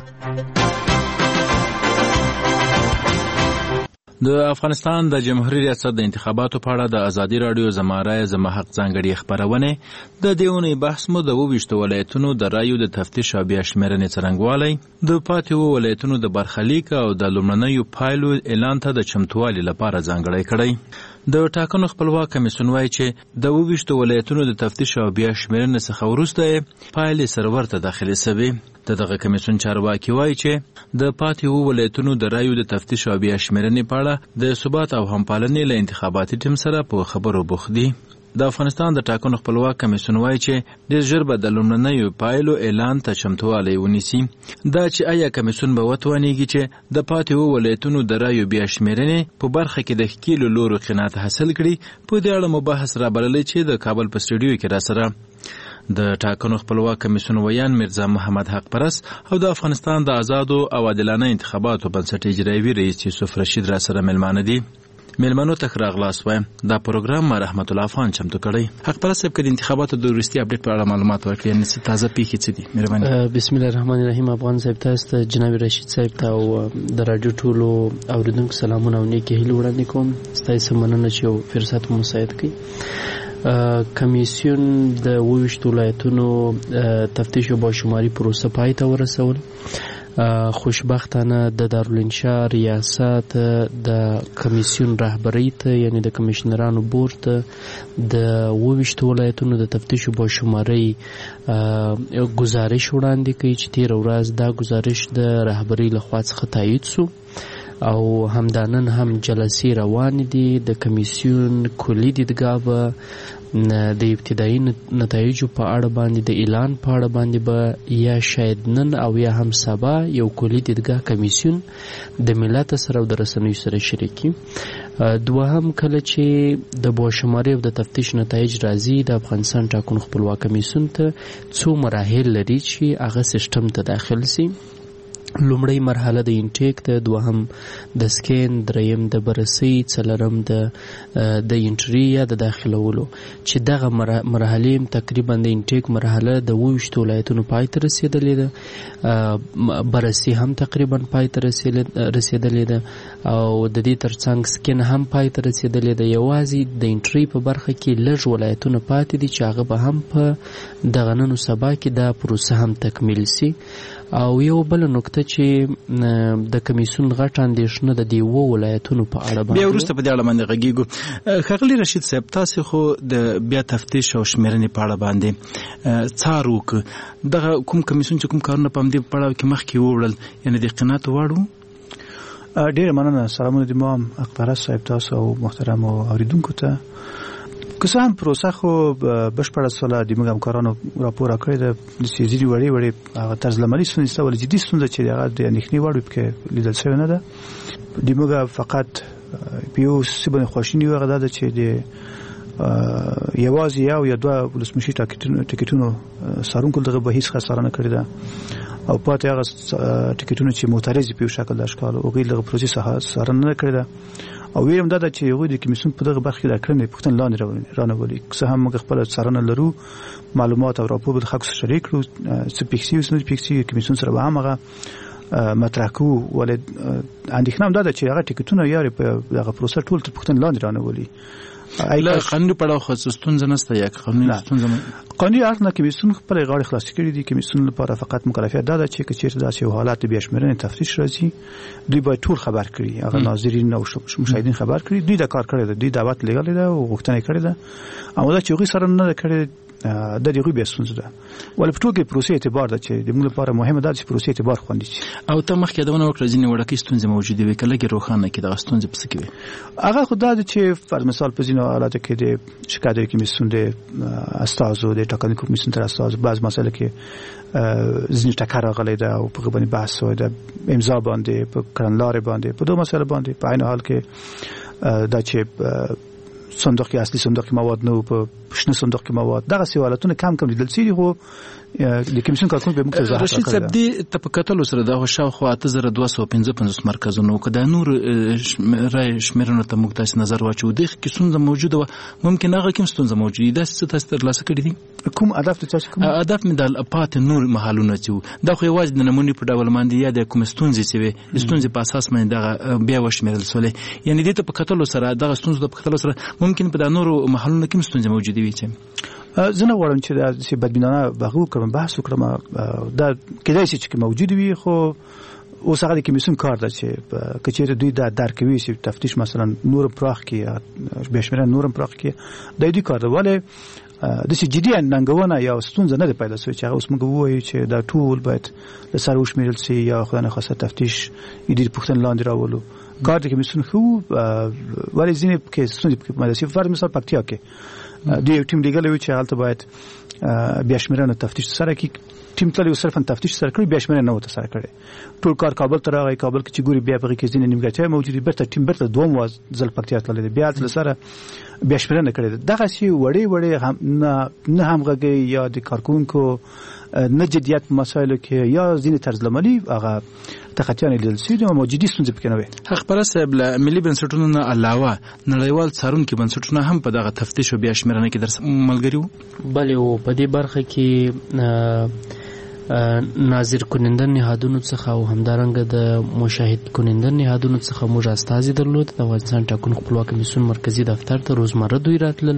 د افغانستان د جمهوریت ریاست د انتخاباتو په اړه د آزادۍ رادیو زما رایه زما حق ځانګړې خبرونه. د دې اونۍ بحث مو د 22 ولایتونو د رایو د تفتیش او بیا شمیرنې څرنګوالی، د پاتې ولایتونو د برخلیک او د لومړنیو پایلو اعلان ته د چمتووالي لپاره ځانګړی کړی. د ټاکنو خپلواک کمیسیون وایي چې د 22 ولایتونو د تفتیش او بیا شمیرنې څخه وروسته پایلې سرور ته داخلي شوې. دغه کمیسیون چارواکي وایي چې د پاتې ولایتونو د رایو د تفتیش او بیا شمیرنې په اړه د ثبات او همپالنې له انتخاباتي ټیم سره په خبرو بوخت دي. د افغانستان د ټاکنو خپلواک کمیسیون وایي چې ډېر ژر به د لومړنیو پایلو اعلان ته چمتووالی ونیسي. دا چې آیا کمیسیون به وتوانیږي چې د پاتې ولایتونو د رایو بیا شمیرنې په برخه کې د ښکیلو لورو قناعت حاصل کړي، په دې اړه مو بحث رابللی چې د کابل په سټوډیو کې راسره د ټاکنو خپلواک کمیسیون ویان میرزا محمد حق پرست او د افغانستان د آزادو او عادلانه انتخاباتو بنسټ اجرایوي رئیس یوسف رشید راسره مېلمانه دي. مېلمنو ته راغلاست وایم. دا پروګرام ما رحمت الله افغان چمتو کړی. حق پرست صاحب، که د انتخاباتو د وروستي اپډیټ په اړه معلومات ورکړي، یعنې تازه پیښې څه دي؟ مهرباني. بسم الله الرحمن الرحیم. افغان صاحب تاسو ته جناب رشید صاحب ته او د راډیو ټولو اوریدونکو سلامونه او نیکې هیلې وړاندې کوم. ستاسو مننه چې یو فرصت مو مساعد کړي. کمیسیون د 28 ولایتونو تفتیش او باشماري پروسه پای ته ورسول. خوشبختانه د دارالانشا ریاست د کمیسیون رهبری ته، یعنی د کمیشنرانو بورډ ته د 28 ولایتونو د تفتیش او باشماري گزارش وړاندې کوي چې تیر ورځ دا گزارش د رهبری لخوا څخه تایید شو او همدانن هم جلسې روان دي. د کمیسیون کلی دیدګاه به د ابتدایي نتایجو په اړه باندې د اعلان په اړه باندې به یا شاید نن او یا هم سبا یو کلی دیدګاه کمیسیون د ملت سره او د رسنیو سره شریکي. دوهم کله چې د باشماري او د تفتیش نتایج راځي، د افغانستان ټاکنو خپلواک کمیسیون ته څو مراحل لري چې هغه سیستم ته داخل سي. لومړی مرحله د انټیک ده، دوهم د سکین، دریم د بررسۍ، څلورم د انټري یا د داخلولو، چې دغه مرحلې تقریبا د انټیک مرحله د 28 ولایتونو پای ته رسیدلې ده، بررسي هم تقریبا پای ته رسیدلې ده او د دې ترڅنګ سکین هم پای ته رسیدلې ده. یوازې د انټري په برخه کې لږ ولایتونه پاتې دي چې هغه به هم په دغه نن سبا کې دا پروسه هم تکمیل سي. او یو بل نکته چې د کمیسیون غټ اندېښنه د دې ولایتونو په اړه باندې بیا وروسته په دې اړه باندې غږیږو. ښاغلی رشید صاحب، تاسو خو د بیا تفتیش او شمیرنې په اړه باندې څار وکړ. دغه کوم کمیسیون چې کوم کارونه په همدې پړاو کې مخکې ووړل، یعنې د قناعت وړ وو؟ ډېره مننه. سلامونه د ما اقبرس صاحب تاسو او محترم اوریدونکو ته. که څه هم پروسه خو بشپړه سوله د موږ همکارانو راپور کړی ده، د ځینې وړې هغه طرز العملي ستونزې شته، ولې جدي ستونزه چې هغه د اندېښنې وړ پکې لیدل شوې نه ده. د موږ فقط په یو څه باندې خواشیني یو هغه ده چې د یوازې یو یا دوه ولسمشي ټکټونو څارونکو دغه به هیڅ خساره نه کړې ده او پاتې هغه ټکټونه چې معترض په یو شکل د اشکال او غیر دغه پروسې څارنه نه کړې ده. او ویرم دا چې یو د کمیسیون په دغه برخه کې د کړنې پښتون لاندې رانهولي. که هم موږ خپل څارنه لرو، معلومات او راپور به خلکو سره شریک کړو، څه پیکسي او څه پیکسي کمیسیون سره به هم هغه مطرح کوو. ولې اندېښنه هم دا چې هغه ټکټونه یاري په دغه پروسه ټول تر پښتون لاندې رانهولي. له قانوني پړاو خو ستونزه نشته، یا قانوني ستونزه قانوني اړخ نه کمیسیون خپل غاړه خلاص کړي دي. کمیسیون لپاره فقط مکلفیت دا ده چې چیرته داسې حالات بیا شمیرنې تفتیش راځي، دوی باید ټول خبر کړي، هغه ناظرین او مشاهدین خبر کړي. دوی دا کار کړی دی، دوی دعوت لګولې ده او غوښتنه کړې ده، اما دا چې هغوی سره نه ده کړې د دې بیا ستونزه ده. ولې په ټول کې پروسې اعتبار ده چې د موږ لپاره مهمه ده چې پروسې اعتبار خوندي شي. او ته مخکې یادونه وکړه ځینې وړکې ستونزې موجودې وي، که لږې روښانه کړي دغه ستونزې په څه کې وي؟ هغه خو دا ده چې فرض مثال په ځینو حالاتو کې د شکایت کمیسیون د استازو د ټاکنې کمیسیون تر استازو بعض مسایل کې ځینې ټکر راغلی ده او په هغه باندې بحث شوی ده، امضا باندې، په کړنلارې باندې، په دوه مسایلو باندې. په عین حال کې دا چې صندوق کې اصلي صندوق کې مواد نه په شنه صندوق کې مواد، دغه سوالاتونه کم لیدل شوي خو د کمیسیون کارکونکو به موږ وضاحت وکړو. رشید صاحب، دې ته په کتلو سره دا شاوخوا 8255 مرکزونه که د نور رای شمیرنو ته موږ تاسو نظر واچو، د کې ستونزه موجوده و، ممکن هغه کوم ستونزه موجوده ده چې تاسو ترلاسه کړی دي؟ کوم هدف ته چې کوم هدف مې د پات نور محلونه چې دا خو یوازې د نمونې په ډول باندې یا د کوم ستونزې چې وي ستونزې په اساس باندې دغه بیا وشمیرل سولې، یعنی دې ته په کتلو سره دغه ستونزه په کتلو سره ممکن په د نور محلونو کې ستونزې موجوده وي. چې زه نه غواړم چې د بدبینانه بغو کړم بحث وکړم، دا کېدای شي چې موجود وي، خو اوس هغه د کمیسیون کار ده چې کچېره دوی دا درک کوي چې تفتیش مثلا نور پراخ کې یا به شمیرنه نور پراخ کې د دې کار ده. ولې د سي جدي ننګونه یا ستونزه نه پیدا شوی چې هغه اوس موږ وایو چې دا ټول باید له سره وشمیرل شي یا خدای نه خواسته تفتیش یې د پښتون لاندې راولو کار د کمیسیون خو ولې ځینې کې ستونزې په مدرسې فرض مثال پکتیا کې د یو ټیم لیګل وی چې حالت باید بیا شمیرنه تفتیش سره کې ټیم تل یو صرفا تفتیش سره کړی بیا شمیرنه نه وته سره کړی ټول کار کابل ته راغی کابل کې چې ګوري بیا په کې ځینې نیمګړتیا موجوده بیرته ټیم بیرته دوم واز ځل پکتیا تللی بیا تل سره بیا شمیرنه کړی دغه شی وړي هم نه همغږي یا د کارکونکو نه جديت مسایلو کې یا ځینې طرزلملي هغه تخطیان لیدل شي نو موجودي ستونزې پکې نه وي حق پرسته له ملي بنسټونو نه علاوه نړیوال څارونکو بنسټونه هم په دغه تفتیش او بیا شمیرنه کې درس ملګری وو بلې او په دې برخه کې ناظر کننده نهادونو څخه او همدارنګه د مشاهد کننده نهادونو څخه موږ استازي درلود د افغانستان ټاکنو خپلواک کمیسیون مرکزی دفتر ته روزمره دوی راتلل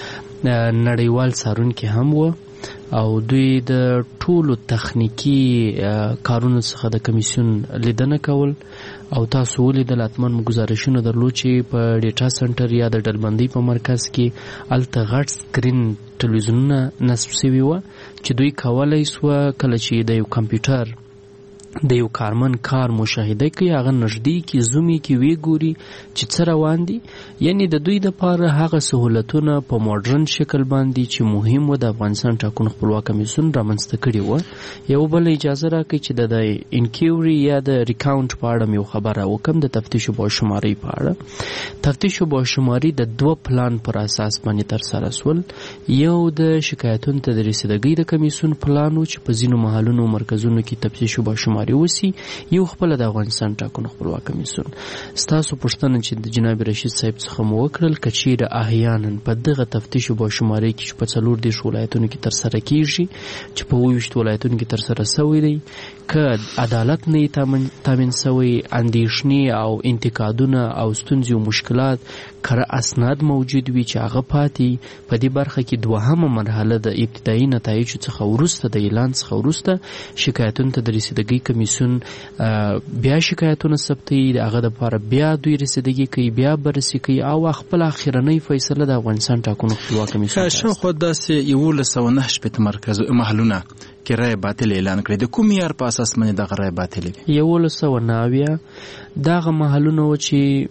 نړیوال څارونکي هم وو او دوی د ټولو تخنیکی کارونو څخه د کمیسیون لیدنه کول او تاسو ولیدل اتمن گزارشونه درلود چې په ډیټا سنټر یا د ډلبندۍ په مرکز کې الته غټ سکرین ټلویزیونونه نصب شوي وو چې دوی کولای سو کله چې د یو کمپیوټر د یو کارمن کار مشاهده کوي هغه نږدې کې زومي کې وی ګوري چې څه روان دي یعنی د دوی د پاره هغه سہولتونه په ماډرن شکل باندې چې مهم و د افغانستان ټاکنو خپلواک کمیسیون رامنځته کړي و یو بل اجازه راکړي چې د انکیوري یا د ریکاونټ په اړه یو خبره وکم د تفتیش او باشماري په اړه تفتیش او باشماري د دوه پلان پر اساس باندې تر سره سول یو د شکایتونو ته د رسیدګۍ د کمیسیون پلان چې په ځینو محلونو مرکزونو کې تفتیش او باشماري وسی یو خپل د افغانستان ټاکنو خپلواک کمیسیون ستاسو پوښتنه چې د جناب رشید صاحب څخه مو وکړل کچیر احیانا په دغه تفتیش او باشماري کې په 4 ولایتونو کې تر سره کیږي چې په 20 ولایتونو کې تر سره شوی دی که عدالت نه تامین شوی اندیشنې او انتقادونه او ستونزې او مشکلات کره اسناد موجود وي چې هغه پاتې په دې برخه کې دوهمه مرحله د ابتدایي نتایج څخه ورسته د اعلان څخه ورسته شکایتونو ته د رسیدګۍ کمیسیون بیا شکایتونه ثبتوي هغه د لپاره بیا دوی رسیدګي کوي بیا بررسي کوي او خپل اخیرنۍ فیصله د افغانستان ټاکنو خپلواک کمیسیون شاوخوا داسې 1909 مرکز محلونه کې رای باطل اعلان کړی د کوم یار په اساس باندې دغه رای باطل وي 1909 دغه محلونه و چې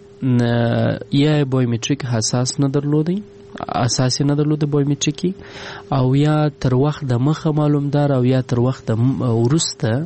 یا بایومټریک حساس نه درلودي اساسي نه درلوده بایومټریکي او یا تر وخت د مخه معلومدار او یا تر وخت د ورسته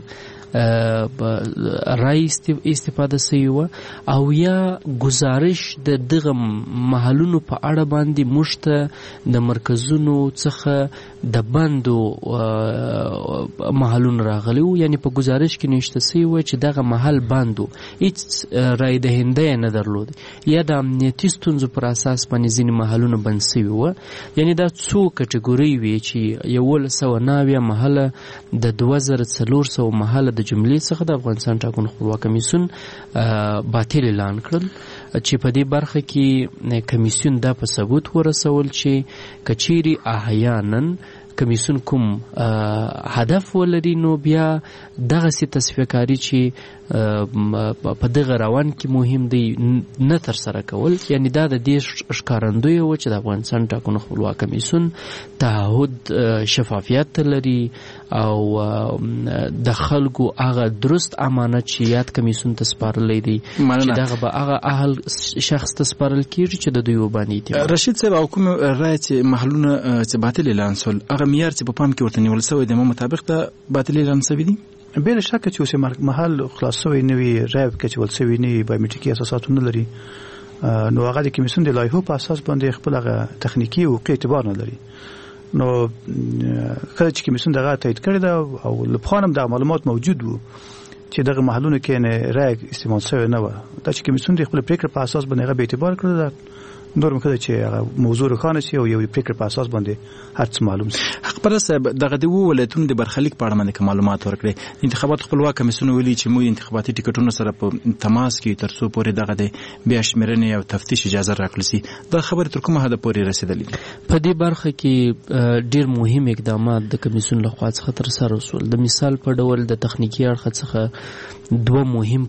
رای استفاده سوی او یا گزارش د دغه محلونو په اړه باندې مشته د مرکزونو څخه د بندو محلونو راغلی وو یعنی په گزارش کې نشته سوی چې دغه محل بندو هیڅ رای دهنده نه درلود یا د امنیتي ستونزو پر اساس باندې ځینې محلونه بند سوي وو یعنی دا څو کټګوري وي چې 1909 محله د 2400 محله د جملې څخه د افغانستان ټاکنو خپلواک کمیسیون باطل اعلان کړل چې په دې برخه کې کمیسیون دا په ثبوت ورسول چې کچيري احیانا کمیسیون کوم هدف ولري نو بیا دغه سي تصفیه کاری چې په دغه روان کې مهم دی نه تر سره کول یعنی دا د دې ښکارندوی و چې د افغانستان ټاکنو خپلواک کمیسیون تعهد شفافیت لري او د خلکو هغه درست امانت چې یاد کمیسیون ته سپارلی دی چې دغه به هغه اهل شخص ته سپارل کیږي چې د دوی وبانې رشید صاحب او کوم رای چې محلونه چې باطل اعلان سول هغه معیار چې په پام کې ورته نیول شوی د مطابق د باطل اعلان شوی دی بل شک چې اوسه محل خلاصوي نوی رایب کې چې ولسوي نه بایومټریکي اساساتونه لري نو هغه د کمیسیون د لایحو په اساس باندې خپل هغه تخنیکی او اعتبار نه لري نو کله چې کمیسیون دغه تایید کړی دا او لپخانم د معلومات موجود وو چې دغه محلونه کې نه رای استعمال شوی نه و دا چې کمیسیون د خپل پریکړه په اساس باندې هغه به اعتبار کړی دا نور مکه چې موضوع روښانه شي او یو پریکړه په اساس باندې هر څه معلوم شي خبره صاحب دغه د ولایتونو د برخلیک په اړه باندې معلومات ورکړي. انتخابات خپلواک کمیسیون ویلي چې موږ انتخاباتي ټیکټونو سره په تماس کې تر څو پورې دغه د بیا شمیرنې او تفتیش اجازه راکړل شي. دا خبره تر کومه حد پورې رسیدلې؟ په دې برخه کې ډیر مهم اقدامات د کمیسیون لخوا څخه تر سره وسول. د مثال په ډول د تخنیکی اړخ څخه دوه مهم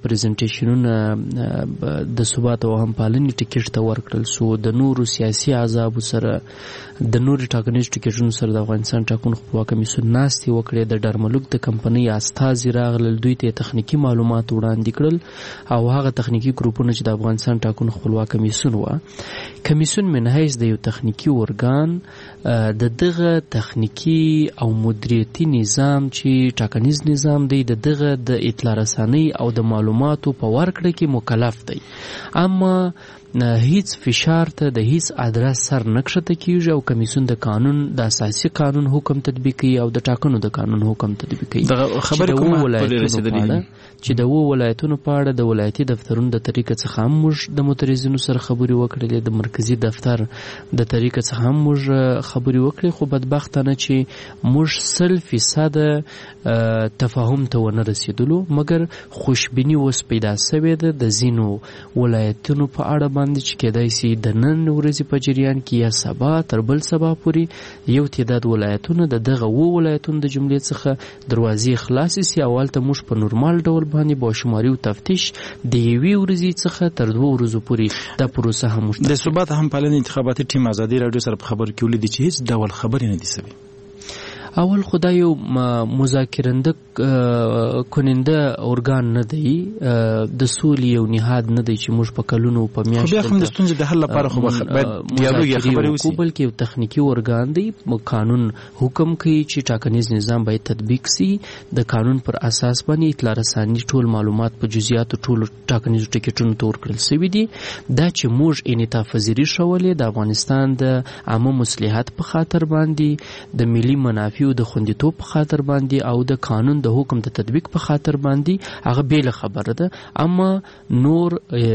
پریزنټیشنونه د ثبات او همپالنې ټیکټ ته ورکړل سو. د نورو سیاسي احزابو سره د نورو ټاکنیزو ټیکټونو سره د افغانستان ټاکنو خپلواک کمیسیون ناستې وکړې. د ډرملوک د کمپنۍ استازي راغلل، دوی ته تخنیکی معلومات وړاندې کړل او هغه تخنیکی ګروپونه چې د افغانستان ټاکنو خپلواک کمیسیون و. کمیسیون من حیث د یو تخنیکی ارګان د دغه تخنیکی او مدیریتي نظام چې ټاکنیز نظام دی د دغه د اطلاع رسانۍ او د معلوماتو په ورکړه کې مکلف دی، اما هیڅ فشار ته د هیڅ ادرس سر نه کښته کیږي او کمیسیون د قانون د اساسي قانون حکم تطبیقي او د ټاکنو د قانون حکم تطبیقي. د خبرې کومه پورې رسیدلې چې د ولایتونو په اړه د ولایتي دفترونو د طریقې څخه هم موږ د مترجمینو سره خبرې وکړلې، د مرکزی دفتر د طریقې څخه هم موږ خبرې وکړې، خو بدبختانه چې موږ 100% تفاهم ته ونه رسیدلو. مګر خوشبیني اوس پیدا شوې ده د ځینو ولایتونو په اړه باندې چې کېدای شي د نن ورځې په جریان کې یا سبا تر بل سبا پورې یو تعداد ولایتونه د دغه ولایتونو د جملې څخه دروازې خلاصې شي او هلته موږ په نورمال ډول باندې باشماري او تفتیش د یوې ورځې څخه تر 2 ورځو پورې دا پروسه هم مشته. د ثبات همپالنې انتخاباتي ټیم ازادي رادیو سره په خبر کې ولیدي چې هیڅ ډول خبرې نه دي شوي. اول خدای یو مذاکرنده کننده ارګان نه دی، د سولې یو نهاد نه دی چې موږ په کلونو په میاشتو خو بیا هم د ستونزې د حل لپاره خو باید ډیالوګ یا خبرې وشي. بلکې یو تخنیکی ارګان دی، قانون حکم کوي چې ټاکنیز نظام باید تطبیق شي، د قانون پر اساس باندې اطلاع رساني ټول معلومات په جزئیاتو ټول ټاکنیزو ټیکټونو ته ورکړل شوي دي. دا چې موږ انعطاف پذیري ښولې د افغانستان د عامه مصلحت په خاطر باندې، د ملي منافعو د خوندیتوب په خاطر باندې او د قانون د حکم د تطبیق په خاطر باندې، هغه بیل خبره ده. اما نور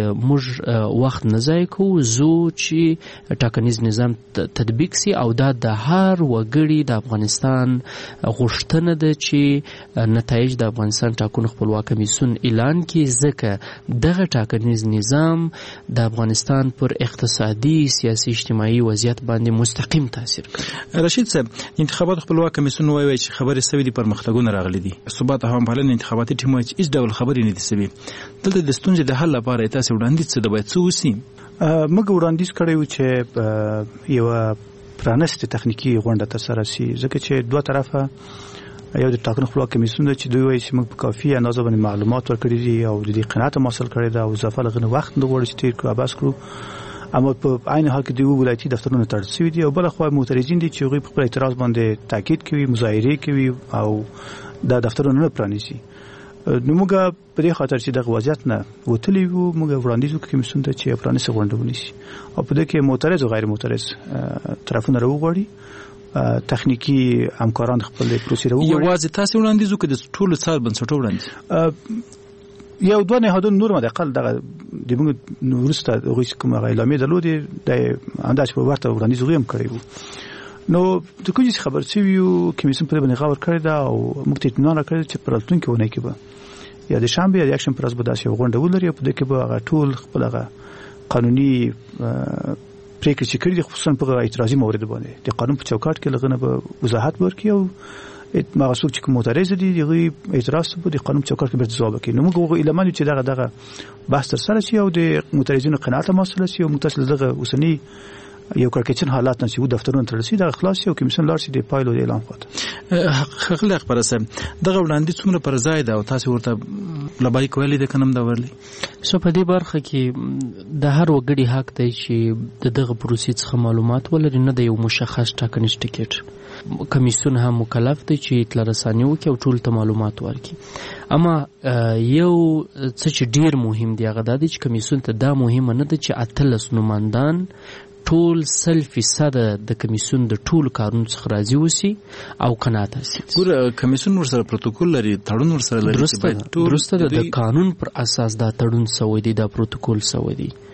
موږ وخت نه ضایع کوو، زو چې ټاکنیز نظام تطبیق سي او دا د هر وګړي د افغانستان غوښتنه ده چې نتایج د افغانستان ټاکنو خپلواک کمیسیون اعلان کړي، ځکه دغه ټاکنیز نظام د افغانستان پر اقتصادي، سیاسي، اجتماعي وضعیت باندې مستقیم تاثیر کوي. رشید صاحب، انتخابات خپلواک کمیسیون وایي چې خبرې سوي دي، پرمختګونه راغلي دي. ثبات او همپالنې انتخاباتي ټیم وایي چې هیڅ ډول خبرې نه دي سوي. دلته د ستونزې د حل لپاره تاسو وړاندیز څه د باید څه وسي؟ موږ وړاندیز کړی و چې یو پرانستې تخنیکی غونډه ترسره شي، ځکه چې دوه طرفه یو د ټاکنو خپلواک کمیسیون دی چې دوی وایي چې موږ په کافي اندازه باندې معلومات ورکړي دي او د دې قناعت حاصل کړی ده او اضافه لغنه وخت نه غواړي چې تیر کړو بس کړو. اما په عین حال کې د ولایتي دفترونو تړل شوي دي او بل خو معترضین دي چې هغوی په خپل اعتراض باندې تاکید کوي، مظاهرې کوي او دا دفترونه نه پرانیزي. نو موږ په دې خاطر چې دغه وضعیت نه وتلی وو، موږ وړاندیز وکړو کمیسیون ته چې پرانیسته غونډه ونیسي او په دې کې معترض او غیر معترض طرفونه راوغواړي، تخنیکی همکاران خپل پروسې راوغواړي. یوازې تاسو وړاندیز وکړئ د ټولو څار بنسټونو وړاندیز یو دوه نهادونه نور د اقل دغه د موږ ورسته هغوی کوم اعلامیه درلودې د انداز په ورته وړاندیز هم کړی وو. نو د کوم څه خبر شوی یو کمیسیون په باندې غور کړی دا او موږ ته اطمینان راکړی چې پر راتلونکي ونه کې به یا د شنبه یا د اکشن پر ورځ به داسې یو غونډه ولري په دې کې به هغه ټول خپل هغه قانوني پریکړې چې کړي دي، خصوصا په اعتراضي موارد باندې د قانون په چوکاټ کې لغنه به وضاحت ورکړي او مغصوب چې کوم معترض دي دغه اعتراض په د قانون چوکاټ کې به ځواب کوي. نو موږ اعلان چې دغه بحث تر سره شي او د معترضینو قناعت حاصل شي او متصل دغه اوسنی یو کړکېچن حالات نه چې دفترونه تړل شي د خلاص او کمیسیون لار شي د پایلو اعلان وکړي. خغل خبره سم دغه وړاندې څومره پر ځای ده او تاسو ورته لبای کولی د کنم دا ورلی سو په دې برخه کې د هر وګړي حق دی چې دغه پروسې څخه معلومات ولري، نه د یو مشخص ټاکنیز ټیکټ. کمیسیون هم مکلف دی چې اطلاع رساني وکړي او ټول ته معلومات ورکړي. اما یو څه چې ډیر مهم دی هغه دا دی چې کمیسیون ته دا مهمه نه ده چې 18 نمایندان ټول 100% د کمیسیون د ټول کارونو څخه راضي وسی او قناعت حاصل. ګور کمیسیون ورسره پروتوکول لري، تړون ورسره لري چې درسته د قانون پر اساس دا تړون سوی دی، دا پروتوکول سوی دی.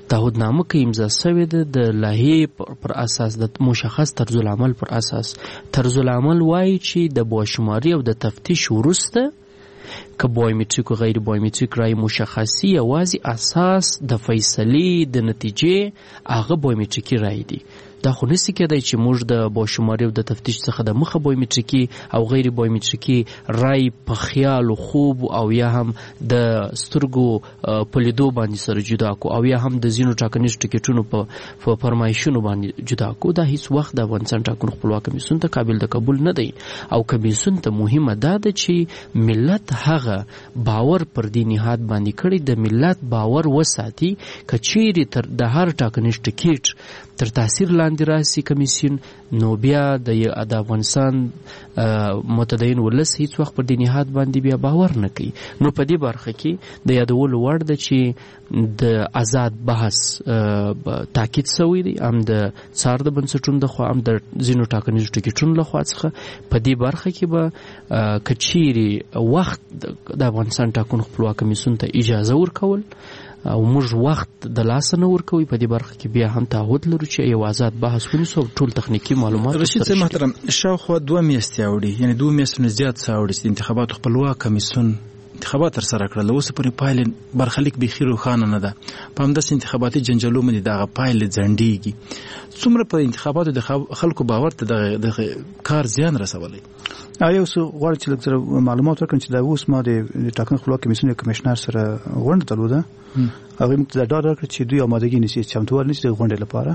تعهدنامه کې امضا شوې ده د لایحې پر اساس د مشخص طرز العمل پر اساس. طرز العمل وایي چې د بوشماري او د تفتیش وروسته که بایومتریک او غیر بایومتریک رای مشخصي یوازې اساس د فیصلې د نتیجې هغه بایومتریکي رای دی. دا خو نسی کېدای چې موږ د باشماري او د تفتیش څخه د مخه بایومتریکي او غیر بایومتریکي رای په خیال او خوب او یا هم د سترګو په لیدو باندې سره جدا کو او یا هم د ځینو ټاکنیز ټکټونو په فرمایشونو باندې جدا کو. دا هیڅ وخت د افغانستان ټاکنو خپلواک کمیسیون ته قابل د قبول نه دی او کمیسیون ته مهمه ده چې ملت هغه باور پر دې نهاد باندې کړي د ملت باور وساتي که چیرې تر د هر ټاکنیز ټکټ تر تاثیر لاندې راسي کمیسیون نو بیا د افغانستان متدین ولس هیڅ وخت پر دې نهاد باندې بیا باور نه کوي. نو په دې برخه کې د یادولو وړ ده چې د آزاد بحث تاکید شوی دی هم د څار د بنسټونو د خوا هم د ځینو ټاکنیزو ټکټونو له خوا څخه. په دې برخه کې به که چیرې وخت د افغانستان ټاکنو خپلواک کمیسیون ته اجازه ورکول او موږ وخت د لاسه نه ورکوي په دې برخه کې بیا هم تعهد لرو چې یو آزاد بحث ونیسو ټول تخنیکی معلومات. رشید صاحب محترم، شاوخوا 2 میاشتې اوړي، یعنی 2 میاشتې نه زیات اوړي چې د انتخاباتو خپلواک کمیسیون انتخابات تر سره کړل. اوس پورې پایلې برخلیک بيخي روښانه نه ده. په همداسې انتخاباتي جنجالو باندې دغه پایلې ځنډېږي. څومره په انتخاباتو د خلکو باور ته د کار زیان رسولی؟ یو څه غواړم چې لږ معلومات ورکړم چې دا اوس ما د ټاکنو خپلواک کمیسیون کمشنر سره غونډه درلوده. هغه موږ ته ډاډ ورکړ چې دوی آمادګي نیسي، چمتووالی نیسي د غونډې لپاره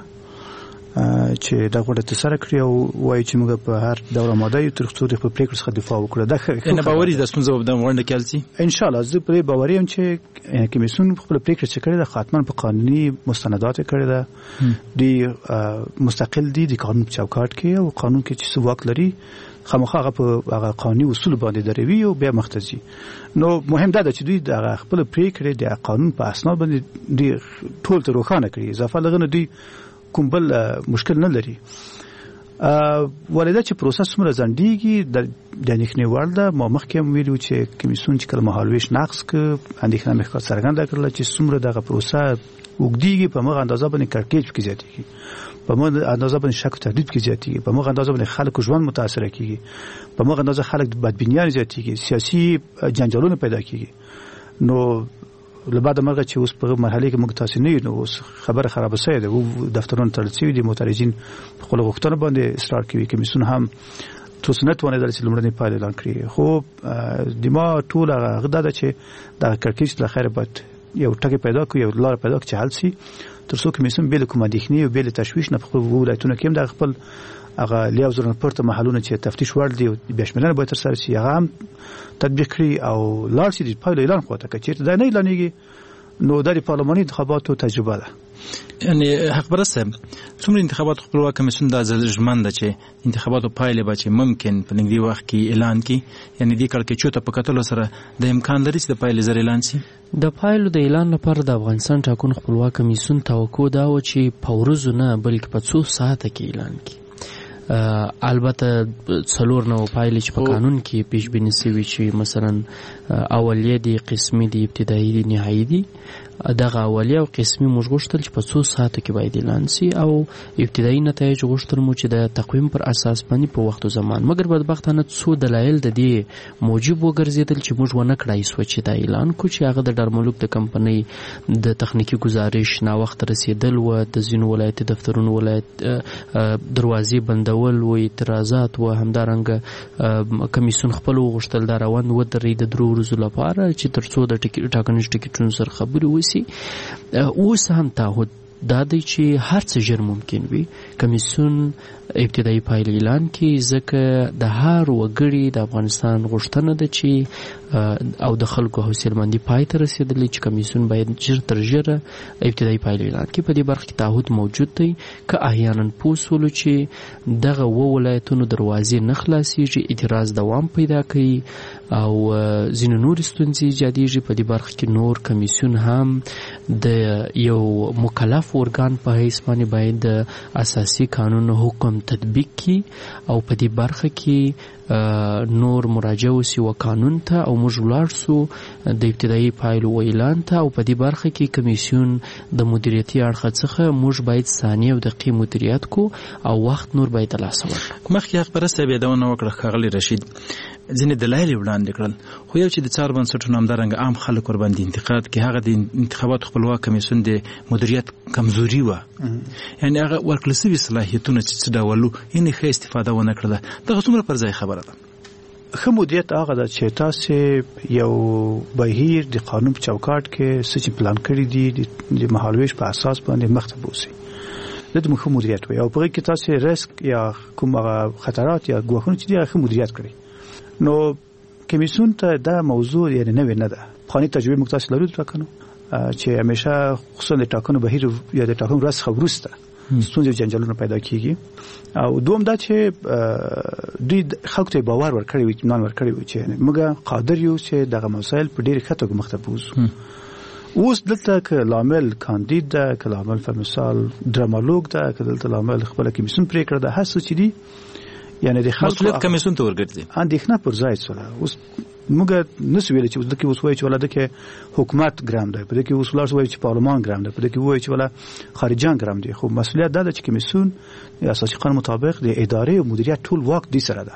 چې دا غونډه ترسره کړي او وایي چې موږ په هر ډول آماده یو تر څو د خپل پریکړې څخه دفاع وکړو. دا نه باوري د ستونزو په غونډه کې السي ان شاء الله زه په باوري یم چې کمیسیون خپل پریکړه چې کړې ده خاطمن په قانوني مستندات کړې ده، دی مستقل دي د قانون چوکاټ کې او قانون کې چې څه واک لري خامخا هغه په هغه قانوني اصول باندې دروي او بیا مختزي. نو مهم ده چې دوی د خپل پریکړې د قانون په اساس باندې دی ټول ته روښانه کړي. اضافه لغنه دی کوم بل مشکل نه لري. ولدا چې پروسس څومره ځنډيږي د اندېښنې وړ ده. ما مخکې ویلو چې کمیسیون چې کله مهالویش نقص ک اندېښنه مخکې څرګنده کړل چې څومره دغه پروسه وګړيږي په مغه اندازه باندې کړکېچ کې زیاتېږي، په مغه اندازه باندې شک او تردید کې زیاتېږي، په مغه اندازه باندې خلک ژوند متاثر کیږي، په مغه اندازه خلک بدبینیان زیاتېږي، سیاسي جنجالونه پیدا کیږي. نو لبعد مرغه چې اوس په مرحله کې موږ تاسو نه نو اوس خبره خراب شوه ده او دفترونه تړل شوي دي، معترضین په خپل غوښتنه باندې اصرار کوي. کمیسیون هم تاسو نه توانه درته لمړنی پایله اعلان کړی. خو د ما ټول غدا ده چې د کړکېچ له خیره بد یو ټکی پیدا کوي، یو لار پیدا کوي چې حل شي تر څو کمیسیون بل کومه اندېښنې او بل تشویش نه په خپل ولایتونو کې هم د خپل هغه لیاوزر پورته محلونه چې تفتیش وړ دي او بشمنه به تر سره شي هغه هم تطبیق کړي او لار شي د پایله اعلان کوته چې دا نه اعلانېږي نو د پارلماني انتخاباتو تجربه ده. یعنی حق برسه څومره انتخابات خپلواک کمیسیون د ځلژمن ده چې انتخاباتو پایله به چې ممکن په نږدې وخت کې اعلان کړي، یعنی د کړکېچو ته په کتلو سره د امکان لري چې د پایلې زر اعلان شي. د پایلو د اعلان لپاره د افغانستان ټاکنو خپلواک کمیسیون توقع دا و چې په ورځو نه بلکې په څو ساعته کې اعلان کړي. البته 4 نو پایلې چې په قانون کې پیش بینی شوی چې مثلا اولیه دي، قسمي دي، ابتدایي دي، نهایي دي. دغه اولیه او قسمي موږ غوښتل چې په 2 ساعتو کې باید اعلان شي او ابتدایي نتایج غوښتل مو چې د تقویم پر اساس باندې په وخت او زمان. مګر بدبختانه څو دلایل د دې موجب وګرځیدل چې موږ ونه کړای سو چې دا اعلان کو چې هغه د ډرملوک د کمپنۍ د تخنیکی گزارش نا وخت رسیدل و د ځینو ولایت دفترونو ولایت دروازې بندول و اعتراضات و همدارنګه کمیسیون خپل غوښتل دا روان و درې د 3 ورځې لپاره چې ترڅو د ټاکنیز ټکټونو سره خبري وسی. اوس هم تعهد دا دی چې هر څه ژر ممکن وي کمیسیون ابتدایي پایله اعلان کړي، ځکه د هر وګړي د افغانستان غوښتنه ده چې او د خلکو حوصله‌مندي پای ته رسیدلې چې کمیسیون باید ژر تر ژره ابتدایي پایله اعلان کړي. په دې برخه کې تعهد موجود دی که احیانا پوسولو چې دغه ولایتونو دروازې نه خلاصيږي، اعتراض دوام پیدا کوي او ځینې نور ستونزې ایجادېږي. په دې برخه کې نور کمیسیون هم د یو مکلف ارګان په حیث باندې باید د اساسي قانون حکم تطبیق کی او په دې برخه کې نور مراجعه وسی و قانون ته او موږ ولاړ سو د ابتدایي پایلو اعلان ته او په دې برخه کې کمیسیون د مدیریتي اړخ څخه موږ باید ثانیه او دقیق مدیریت کو او وخت نور باید ترلاسه ورکړو. مخکې حق پرسته بيدونه وکړه ښاغلی رشید ځینې دلایل وړاندې کړل خو یو چې د څار بنسټونو همدارنګه عام خلک ور باندې انتقاد کې هغه د انتخاباتو خپلواک کمیسیون د مدیریت کمزوري و یعنی هغه ورکړل شوي صلاحیتونه چې څه ډول یعنی ښه استفاده ونه کړله دغه څومره پر ځای خبره ده. ښه مدیریت هغه ده چې تاسې یو بهیر د قانون په چوکاټ کې څه چې پلان کړي دي د مهالویش په اساس باندې مخته بوسي د ښه مدیریت وي او په کې تاسې ریسک یا کوم خطرات یا ګواښونه چې دي ښه مدیریت کړي. نو کمیسیون ته دا موضوع یعنی نه ده قانوني تجربه موږ تاسو لرو ټاکنو چې همیشه خصوصا د ټاکنو بهیر یا د ټاکنو ورځ خبرسته ستونزې جنجالونه پیدا کیږي او دوم دا چې دوی خلکو ته باور ورکړي وي اطمینان ورکړي وي چې موږ قادر یو چې دغه مسایل په ډېر ښه توګه مخته بوځو. اوس دلته که لامل کاندید ده که لامل په مثال ډرامالوګ ده که دلته لامل خپله کمیسیون پرېکړه ده هر څه چې دي یعنی د خلکو مسؤلیت کمیسیون ته ورګرځي اندېښنه پر ځای سره اوس موږ نسو ویل چې اوس دغه اوس وایي چې ولادت کې حکومت ګرام ده په دې کې اوس ولر وایي چې پارلمان ګرام ده په دې کې وایي چې ولا خارجيان ګرام دي خو مسؤلیت ده چې کمیسیون اساسي قانون مطابق د ادارې او مدیریت ټول واک دي سره ده.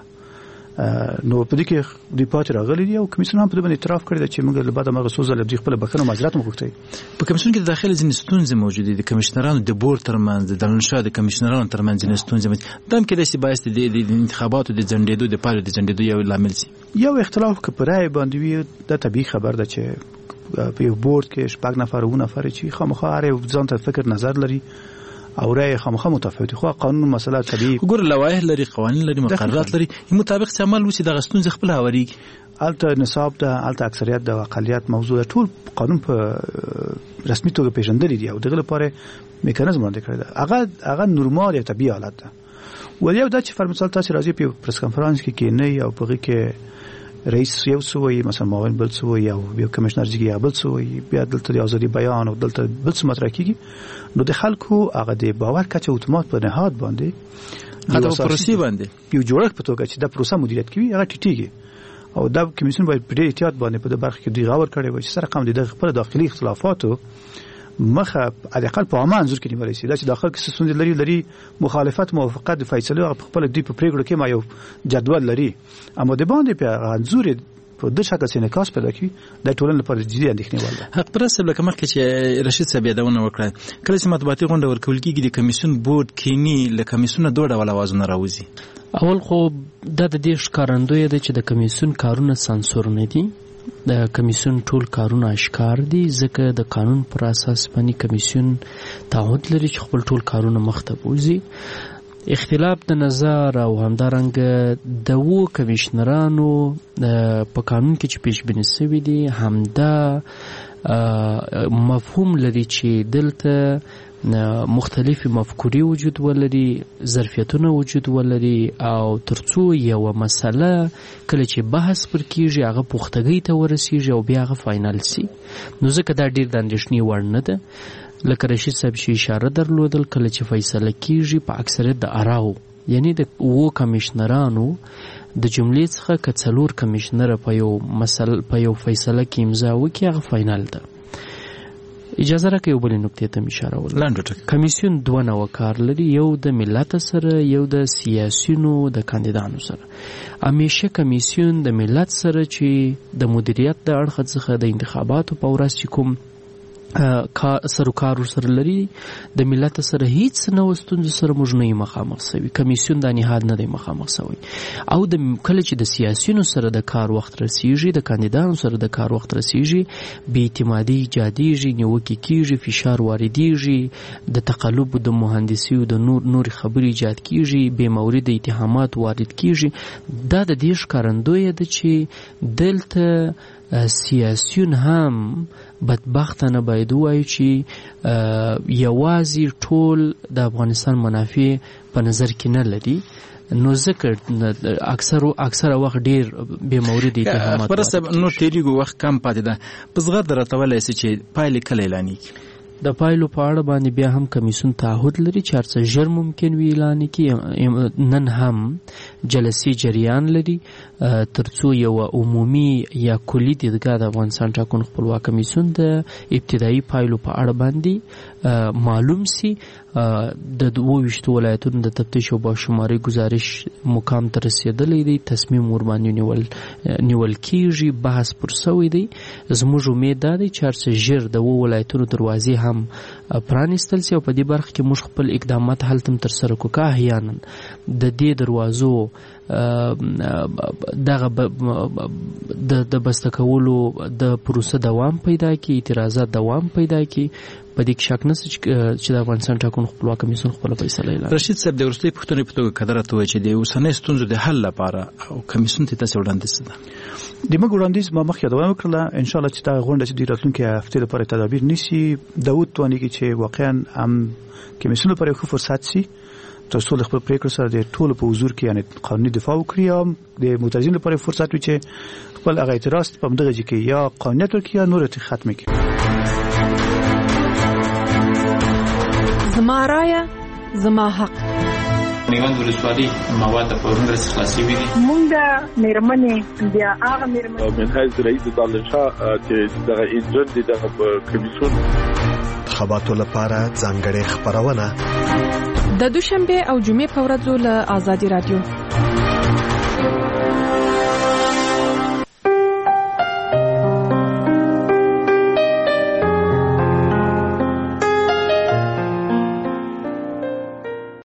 نو په دې کې د پاتې راغلي دي او کمیسیون هم په دې باندې اعتراف کړی دی چې موږ له بعده مغه سوزل د خپل بخښنه معذرت وغوښتي. په کمیسیون کې د داخلي ځینې ستونزې موجودې دي کمشنرانو د بورډ ترمنځ د دلنشاه د کمیسیونرانو ترمنځ ځینې ستونزې دم کې د سیبایست د انتخاباتو د ځنډېدو د پایلو د ځنډېدو یو لامل شي. یو اختلاف که پر رای باندې وي د طبيعي خبر ده چې په یو بورډ کې شپږ نفر او نفر چې خامخا هر یو ځان ته فکر نظر لري او رای خامخا متفاوت خو قانون مسله طبيعي ګور لوایح لري قوانين لري مقررات لري مطابق چې عمل وسی د غستون خپل هوري الته نصاب ده الته اکثریت د اقلیت موضوع ټول قانون په رسمي توګه پیژندل دي او دغه لپاره میکانیزم وړاندې کړی ده هغه نورمال یا طبيعي حالت ده. ولیو دا چې فرمثال تاسو راځي په پریس کانفرنس کې نه او په کې رئیس یو سوی مثلا معاون بل سوی یا یو کمشنر ځګي بل سوی بیا دلته د ازادي بیان او دلته بل څه مطرح کیږي نو د خلکو هغه د باور کچه اتومات په نهاد باندې هغه پروسې باندې یو جوړښت په توګه چې د پروسه مدیریت کوي هغه ټیټیږي او دا کمیسیون باید په ډېر احتیاط باندې په برخه کې دی غور کړی وي چې سره کوم د خپل داخلي اختلافاتو مخه على الاقل په عام انظر کې نیول شي دا چې داخل کې ستونزې لري مخالفت موافقت د فیصله په خپل دی په پریکړه کې ما یو جدول لري اما د باندې په انظر په د شکل څخه نکاس پیدا کی د ټولنې لپاره جدي اندېښنې ولده. حق پرسته لکه مخکې چې رشید صاحب یادونه وکړه کله چې مطبوعاتي غونډه ورکول کېږي د کمیسیون بورډ کینی له کمیسیونه دوه ډول اوازونه راوځي. اول خو د دې ښکارندوی ده چې د کمیسیون کارونه سانسور نه دي د کمیسیون ټول کارونه اشکار دي ځکه د قانون پر اساس باندې کمیسیون تعهد لري چې خپل ټول کارونه مخته بوزي. اختلاف د نظر او همدارنګه د وو کمیشنرانو په قانون کې چې پیش بینی شوی دي همدا مفهوم لري چې دلته مختلفی مفکوری وجود ولري ظرفیتونه وجود ولري او ترڅو یو مسله کله چې بحث پر کیږي هغه پختګۍ ته ورسیږي او بیا هغه فاینل سي نو ځکه دا ډیر د اندېښنې وړ نه ده. لکه رشید صاحب چې اشاره درلودل کله چې فیصله کیږي په اکثریت د اراو یعنی د وو کمیشنرانو د جملې څخه که څلور کمیشنر په یو فیصله کې امضا وکړي هغه فاینل ده. اجازه راکړئ یو بلې نکتې ته اشاره وکړم. کمیسیون دوه نوع کار لري یو د ملت سره یو د سیاسیونو د کاندیدانو سره. همیشه کمیسیون د ملت سره چې د مدیریت د اړخ څخه د انتخاباتو په ورځ چې کوم سروکار سره لري د ملت سره هیڅ نو ستونزې سره موږ نه مخامخ شوي کمیسیون د نهاد نه دی مخامخ شوی او د کله چې د سیاسيونو سره د کار وخت رسیږي د کاندیدانو سره د کار وخت رسیږي بې اعتمادي ایجادیږي نیوکې کیږي فشار واردېږي د تقلب د مهندسي او د نور خبرې ایجاد کیږي بې مورد اتهامات وارد کیږي دا د دې ښکارندوی ده چې دلته سیاسیون هم بدبختانه باید وایي چې یوازې ټول د افغانستان منافع په نظر کې نه لري نو ځکه اکثر وخت ډیر بې مورد اتهامات خبره نو تیریږي وخت کم پاتې ده په زغر درته ولای چې پایلې کله اعلانېږي د پایلو په اړه باندې بیا هم کمیسیون تعهد لري چې هرڅه ژر ممکن وي اعلان کړي. نن هم جلسې جریان لري ترڅو یو عمومي یا کلي دیدګاه د افغانستان ټاکنو خپلواک کمیسیون د ابتدایي پایلو په اړه باندې معلوم سي. د 22 ولایتونو د تفتیش او باشماري گزارش مقام ته رسیدلی دی، تصمیم ور باندې نیول کیږي، بحث پر سوی دی. زموږ امید دا دی چې هرڅه ژر د ولایتونو دروازې هم پرانیستل سي او په دې برخه کې موږ خپل اقدامات هلته ترسره کوو. که احیانا د دې دروازو دغه د بسته کولو د پروسه دوام پیدا کی، اعتراضات دوام پیدا کی، په دې کې شک نشته چې د افغانستان ټاکنو خپلواک کمیسیون خپل فیصله اعلان. رشید صاحب د ورستۍ پوښتنې په توګه قدرت وایي چې د اوسنۍ ستونزو د حل لپاره او کمیسیون ته تاسو وړاندیز څه ده؟ د موږ وړاندیز ما مخکې یادونه وکړه، ان شاء الله چې دا غونډه چې د راتلونکي هفته لپاره تدابیر نیسي، داود توانیږي چې واقعا هم کمیسیون لپاره یو فرصت سي تر څو خپل پریکړه سره د ټولو په حضور کې یعنی قانوني دفاع وکړي، یا د معترضینو لپاره فرصت وي چې خپل هغه اعتراض په همدغه ځای کې یا قانونیت ورکړي یا نور ختم کړي. زما رایه زما حق. میوند ولسوالۍ مواد په پرون ورځ خلاصي وي. مونږ د میرمنې بیا هغه میرمنې من حیث رئیس دالشاه چې دغه انجن دي دغه کمیسیون خبراتو لپاره ځانګړې خبرونه د دوشنبه او جمعې په ورځو له آزادي رادیو.